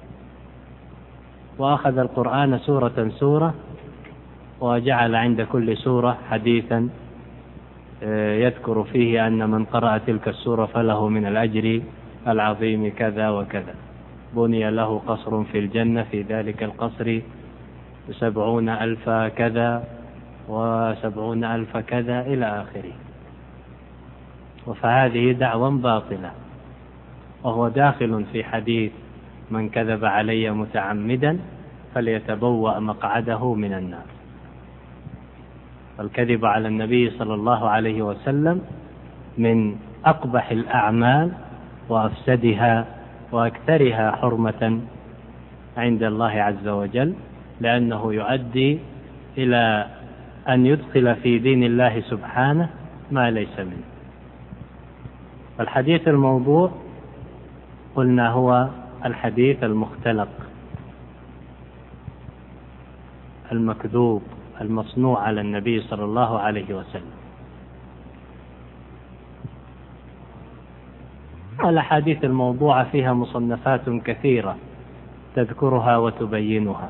وأخذ القرآن سورة سورة وجعل عند كل سورة حديثا يذكر فيه أن من قرأ تلك السورة فله من الأجر العظيم كذا وكذا. بني له قصر في الجنة، في ذلك القصر 70,000 كذا و70,000 كذا إلى آخره. فهذه دعوة باطلة، وهو داخل في حديث: من كذب علي متعمدا فليتبوأ مقعده من النار. الكذب على النبي صلى الله عليه وسلم من أقبح الأعمال وأفسدها وأكثرها حرمة عند الله عز وجل، لأنه يؤدي إلى أن يدخل في دين الله سبحانه ما ليس منه. الحديث الموضوع قلنا هو الحديث المختلق المكذوب المصنوع على النبي صلى الله عليه وسلم. الأحاديث الموضوعة فيها مصنفات كثيرة تذكرها وتبينها،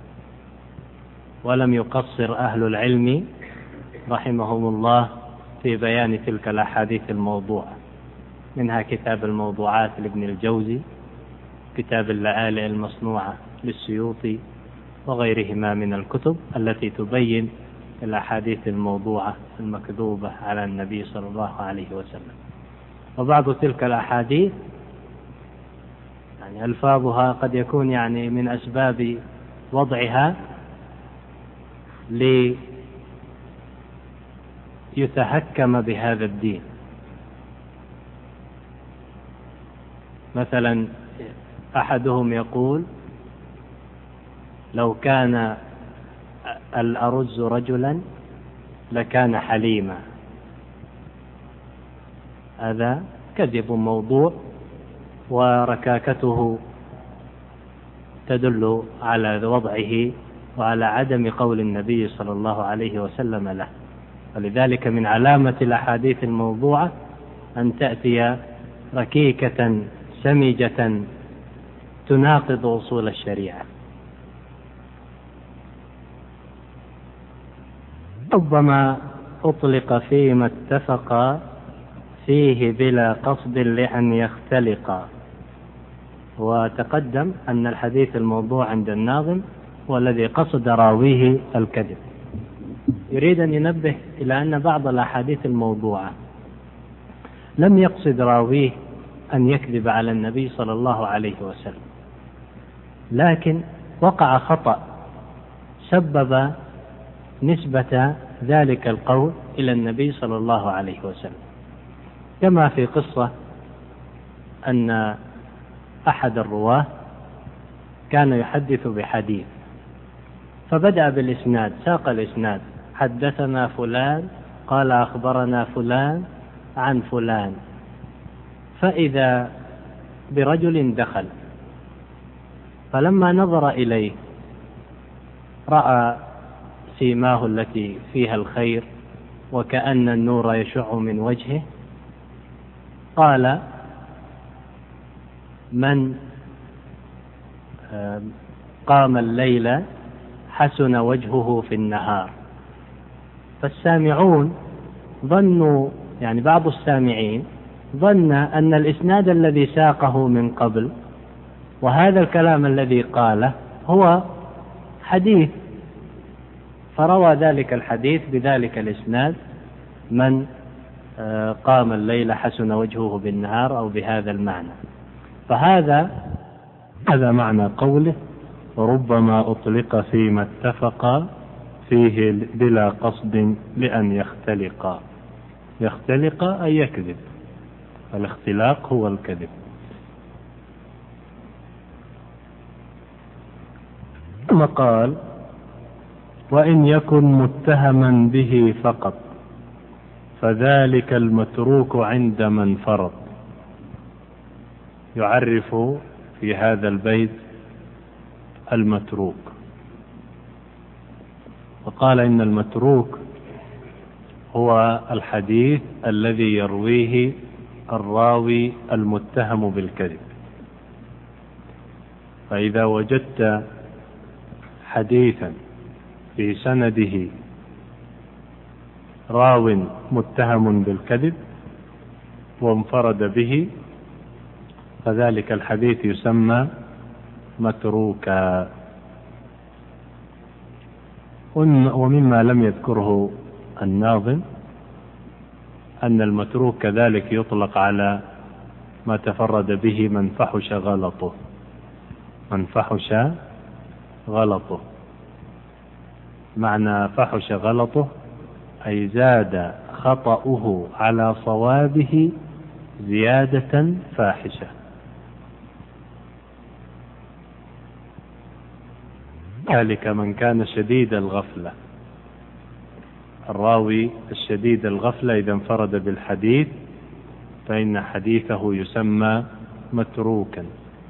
ولم يقصر أهل العلم رحمهم الله في بيان تلك الأحاديث الموضوعة، منها كتاب الموضوعات لابن الجوزي، كتاب اللآلئ المصنوعة للسيوطي، وغيرهما من الكتب التي تبين الأحاديث الموضوعة المكذوبة على النبي صلى الله عليه وسلم. وبعض تلك الأحاديث يعني ألفاظها قد يكون من أسباب وضعها ليتهكم بهذا الدين. مثلا أحدهم يقول: لو كان الأرز رجلا لكان حليما. هذا كذب موضوع، وركاكته تدل على وضعه وعلى عدم قول النبي صلى الله عليه وسلم له. ولذلك من علامة الأحاديث الموضوعة أن تأتي ركيكة سمجة تناقض أصول الشريعة. ربما أطلق فيما اتفق فيه بلا قصد لأن يختلق. وتقدم أن الحديث الموضوع عند الناظم هو الذي قصد راويه الكذب. يريد أن ينبه إلى أن بعض الأحاديث الموضوعة لم يقصد راويه أن يكذب على النبي صلى الله عليه وسلم، لكن وقع خطأ سبب نسبة ذلك القول إلى النبي صلى الله عليه وسلم، كما في قصة أن أحد الرواة كان يحدث بحديث، فبدأ بالإسناد، ساق الإسناد: حدثنا فلان قال أخبرنا فلان عن فلان، فإذا برجل دخل، فلما نظر إليه رأى سيماه التي فيها الخير وكأن النور يشع من وجهه، قال: من قام الليل حسن وجهه في النهار. فالسامعون ظنوا، بعض السامعين ظن أن الإسناد الذي ساقه من قبل وهذا الكلام الذي قاله هو حديث، فروى ذلك الحديث بذلك الإسناد: من قام الليل حسن وجهه بالنهار، أو بهذا المعنى. فهذا معنى قوله: وربما أطلق فيما اتفق فيه بلا قصد لأن يختلق. يختلق أي يكذب، الاختلاق هو الكذب. ثم قال: وإن يكن متهما به فقط فذلك المتروك عند من فرط. يعرف في هذا البيت المتروك، وقال: إن المتروك هو الحديث الذي يرويه الراوي المتهم بالكذب. فإذا وجدت حديثا في سنده راو متهم بالكذب وانفرد به، فذلك الحديث يسمى متروكا. ومما لم يذكره الناظم أن المتروك كذلك يطلق على ما تفرد به من فحش غلطه. من فحش غلطه، معنى فحش غلطه أي زاد خطأه على صوابه زيادة فاحشة. ذلك من كان شديد الغفلة. الراوي الشديد الغفلة إذا انفرد بالحديث فإن حديثه يسمى متروكا.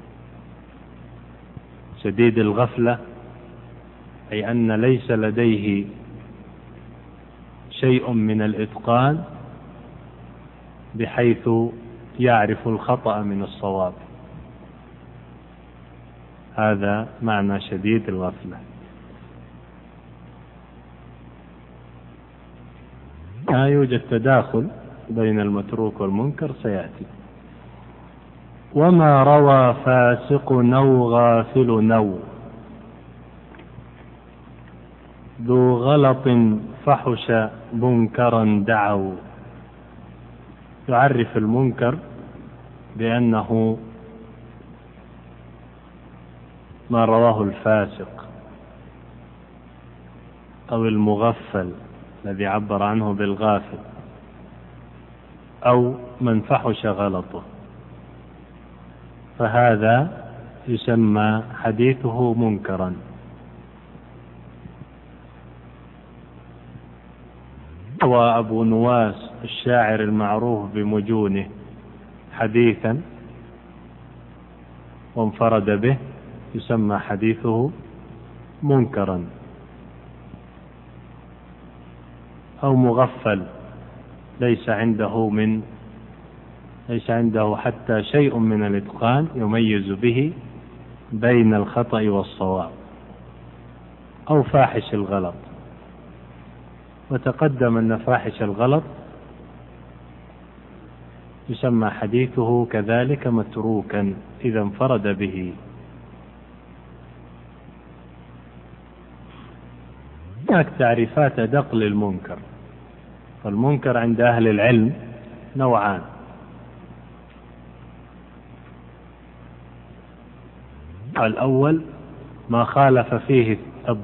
شديد الغفلة أي أن ليس لديه شيء من الإتقان بحيث يعرف الخطأ من الصواب. هذا معنى شديد الغفلة. لا يوجد تداخل بين المتروك والمنكر سيأتي. وما روى فاسق نو غافل نو ذو غلط فحش منكرا دعوا. يعرف المنكر بأنه ما رواه الفاسق أو المغفل الذي عبر عنه بالغافل، أو من فحش غلطه، فهذا يسمى حديثه منكرا. وأبو نواس الشاعر المعروف بمجونه حديثا وانفرد به يسمى حديثه منكرا. أو مغفل ليس عنده حتى شيء من الإتقان يميز به بين الخطأ والصواب. أو فاحش الغلط، وتقدم أن فاحش الغلط يسمى حديثه كذلك متروكا إذا انفرد به. هناك تعريفات أدق للمنكر. فالمنكر عند أهل العلم نوعان: الأول ما خالف فيه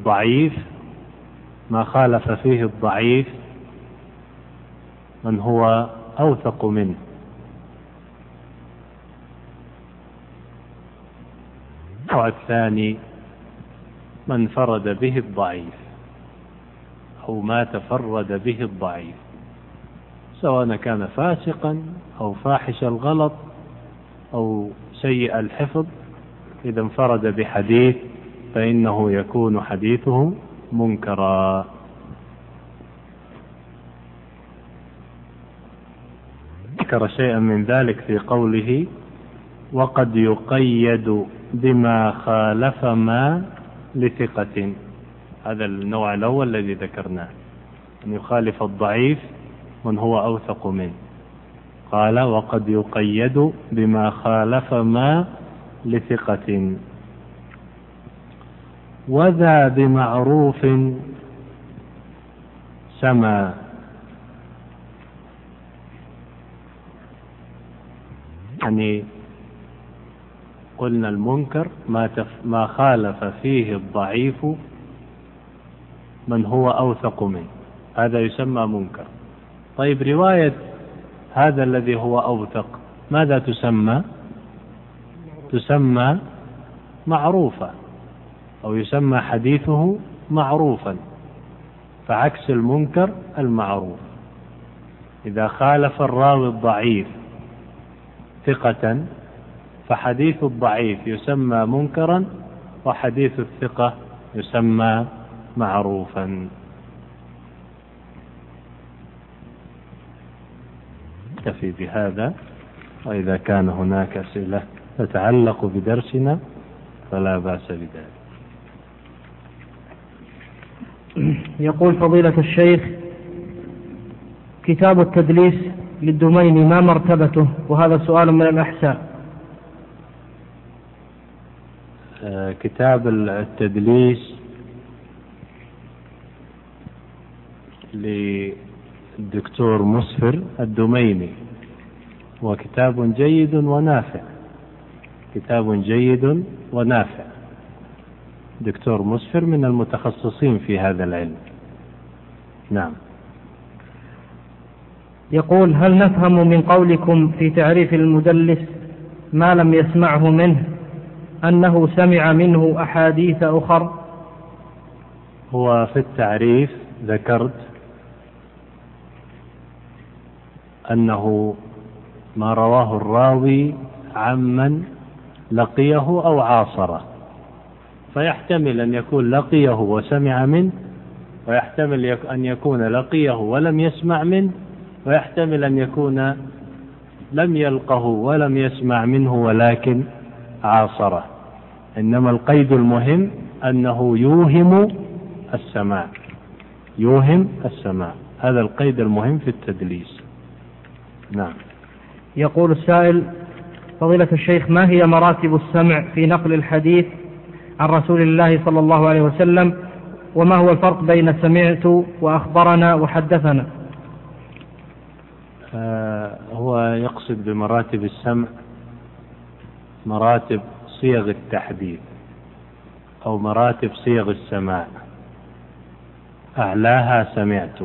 الضعيف من هو أوثق منه. والثاني من فرد به الضعيف أو ما تفرد به الضعيف، سواء كان فاسقا أو فاحش الغلط أو سيء الحفظ، إذا انفرد بحديث فإنه يكون حديثه منكرا. ذكر شيئا من ذلك في قوله: وقد يقيد بما خالف ما لثقة. هذا النوع الأول الذي ذكرناه، أن يخالف الضعيف من هو أوثق منه. قال: وقد يقيد بما خالف ما لثقة. وذا بمعروف سما. يعني قلنا المنكر ما خالف فيه الضعيف من هو أوثق منه، هذا يسمى منكر. طيب، رواية هذا الذي هو أوثق ماذا تسمى؟ تسمى معروفة، أو يسمى حديثه معروفا. فعكس المنكر المعروف. إذا خالف الراوي الضعيف ثقة فحديث الضعيف يسمى منكرا، وحديث الثقة يسمى معروفا. نكتفي بهذا، وإذا كان هناك أسئلة تتعلق بدرسنا فلا بأس بذلك. يقول فضيلة الشيخ: كتاب التدليس للدميني ما مرتبته؟ وهذا سؤال من الأحساء. كتاب التدليس للدكتور مسفر الدميني وكتاب جيد ونافع. كتاب جيد ونافع. دكتور مسفر من المتخصصين في هذا العلم. نعم. يقول: هل نفهم من قولكم في تعريف المدلس ما لم يسمعه منه أنه سمع منه أحاديث أخر؟ هو في التعريف ذكرت أنه ما رواه الراوي عمن لقيه أو عاصره، فيحتمل أن يكون لقيه وسمع منه، ويحتمل أن يكون لقيه ولم يسمع منه، ويحتمل أن يكون لم يلقه ولم يسمع منه ولكن عاصره. إنما القيد المهم أنه يوهم السماع، يوهم السماع، هذا القيد المهم في التدليس. نعم. يقول السائل: فضيلة الشيخ، ما هي مراتب السمع في نقل الحديث عن رسول الله صلى الله عليه وسلم، وما هو الفرق بين سمعت وأخبرنا وحدثنا؟ هو يقصد بمراتب السمع مراتب صيغ التحديث أو مراتب صيغ السماع. أعلاها سمعت،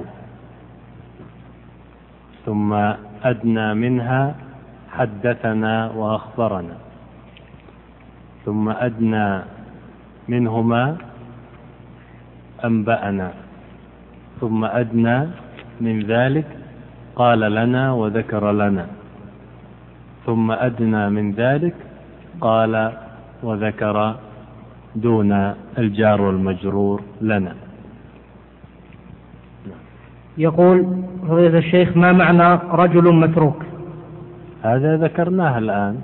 ثم أدنى منها حدثنا وأخبرنا، ثم أدنى منهما أنبأنا، ثم أدنى من ذلك قال لنا وذكر لنا، ثم أدنى من ذلك قال وذكر دون الجار والمجرور لنا. يقول فضيلة الشيخ: ما معنى رجل متروك؟ هذا ذكرناه الآن،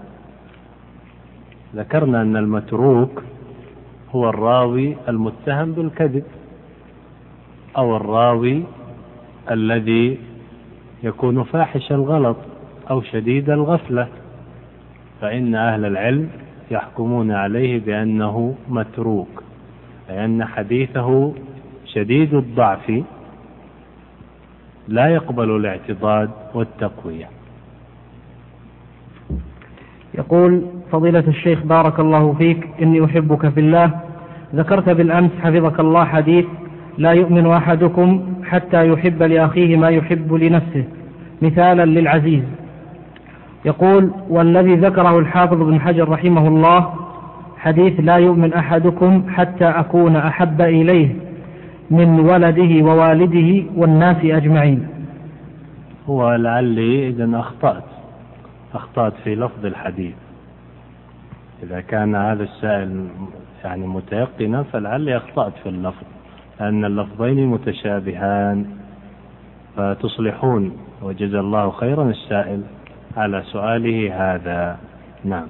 ذكرنا أن المتروك هو الراوي المتهم بالكذب أو الراوي الذي يكون فاحش الغلط أو شديد الغفلة، فإن أهل العلم يحكمون عليه بأنه متروك، لأن حديثه شديد الضعف لا يقبل الاعتضاد والتقوية. يقول فضيلة الشيخ: بارك الله فيك، إني أحبك في الله. ذكرت بالأمس حفظك الله حديث: لا يؤمن أحدكم حتى يحب لأخيه ما يحب لنفسه، مثالا للعزيز. يقول: والذي ذكره الحافظ بن حجر رحمه الله حديث لا يؤمن أحدكم حتى أكون أحب إليه من ولده ووالده والناس أجمعين. هو لعلي إذن أخطأت في لفظ الحديث. إذا كان هذا السائل يعني متيقنا فلعلي أخطأت في اللفظ، لأن اللفظين متشابهان، فتصلحون. وجزا الله خيرا السائل على سؤاله هذا. نعم.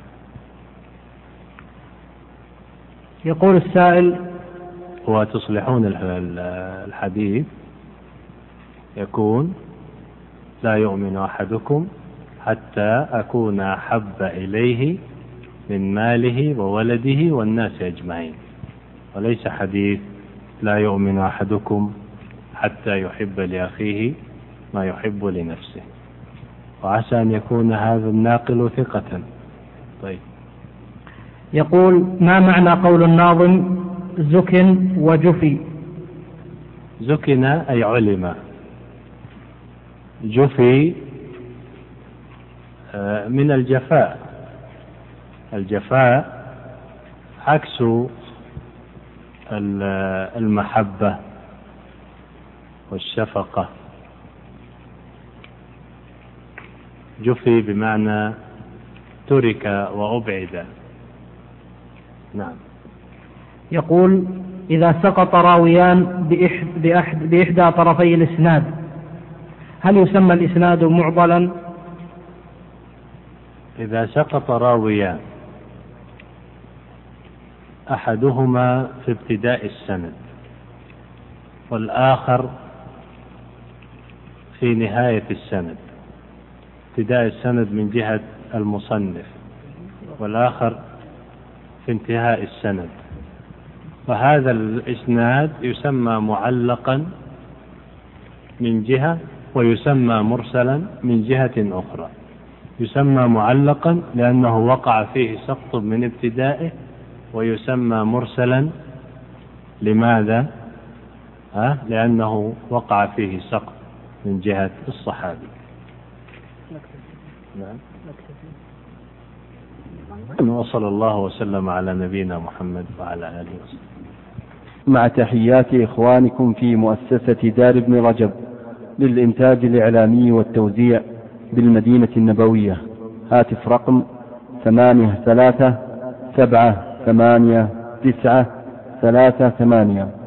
يقول السائل: وتصلحون الحديث يكون: لا يؤمن أحدكم حتى أكون أحب إليه من ماله وولده والناس أجمعين، وليس حديث لا يؤمن أحدكم حتى يحب لأخيه ما يحب لنفسه. وعسى أن يكون هذا الناقل ثقة. طيب. يقول: ما معنى قول الناظم زكن وجفي؟ زكن أي علم، جفي من الجفاء. الجفاء عكس المحبة والشفقة. جفي بمعنى ترك وأبعد. نعم. يقول: إذا سقط راويان بإحدى طرفي الإسناد هل يسمى الإسناد معضلا؟ إذا سقط راويان أحدهما في ابتداء السند والآخر في نهاية السند، ابتداء السند من جهة المصنف والآخر في انتهاء السند، فهذا الإسناد يسمى معلقا من جهة ويسمى مرسلا من جهة أخرى. يسمى معلقا لأنه وقع فيه سقط من ابتدائه، ويسمى مرسلا لماذا؟ لأنه وقع فيه سقط من جهة الصحابي. وصلى الله وسلم على نبينا محمد وعلى آله وسلم. مع تحيات إخوانكم في مؤسسة دار ابن رجب للإنتاج الإعلامي والتوزيع بالمدينة النبوية. هاتف رقم 83 7 8 9 3 8.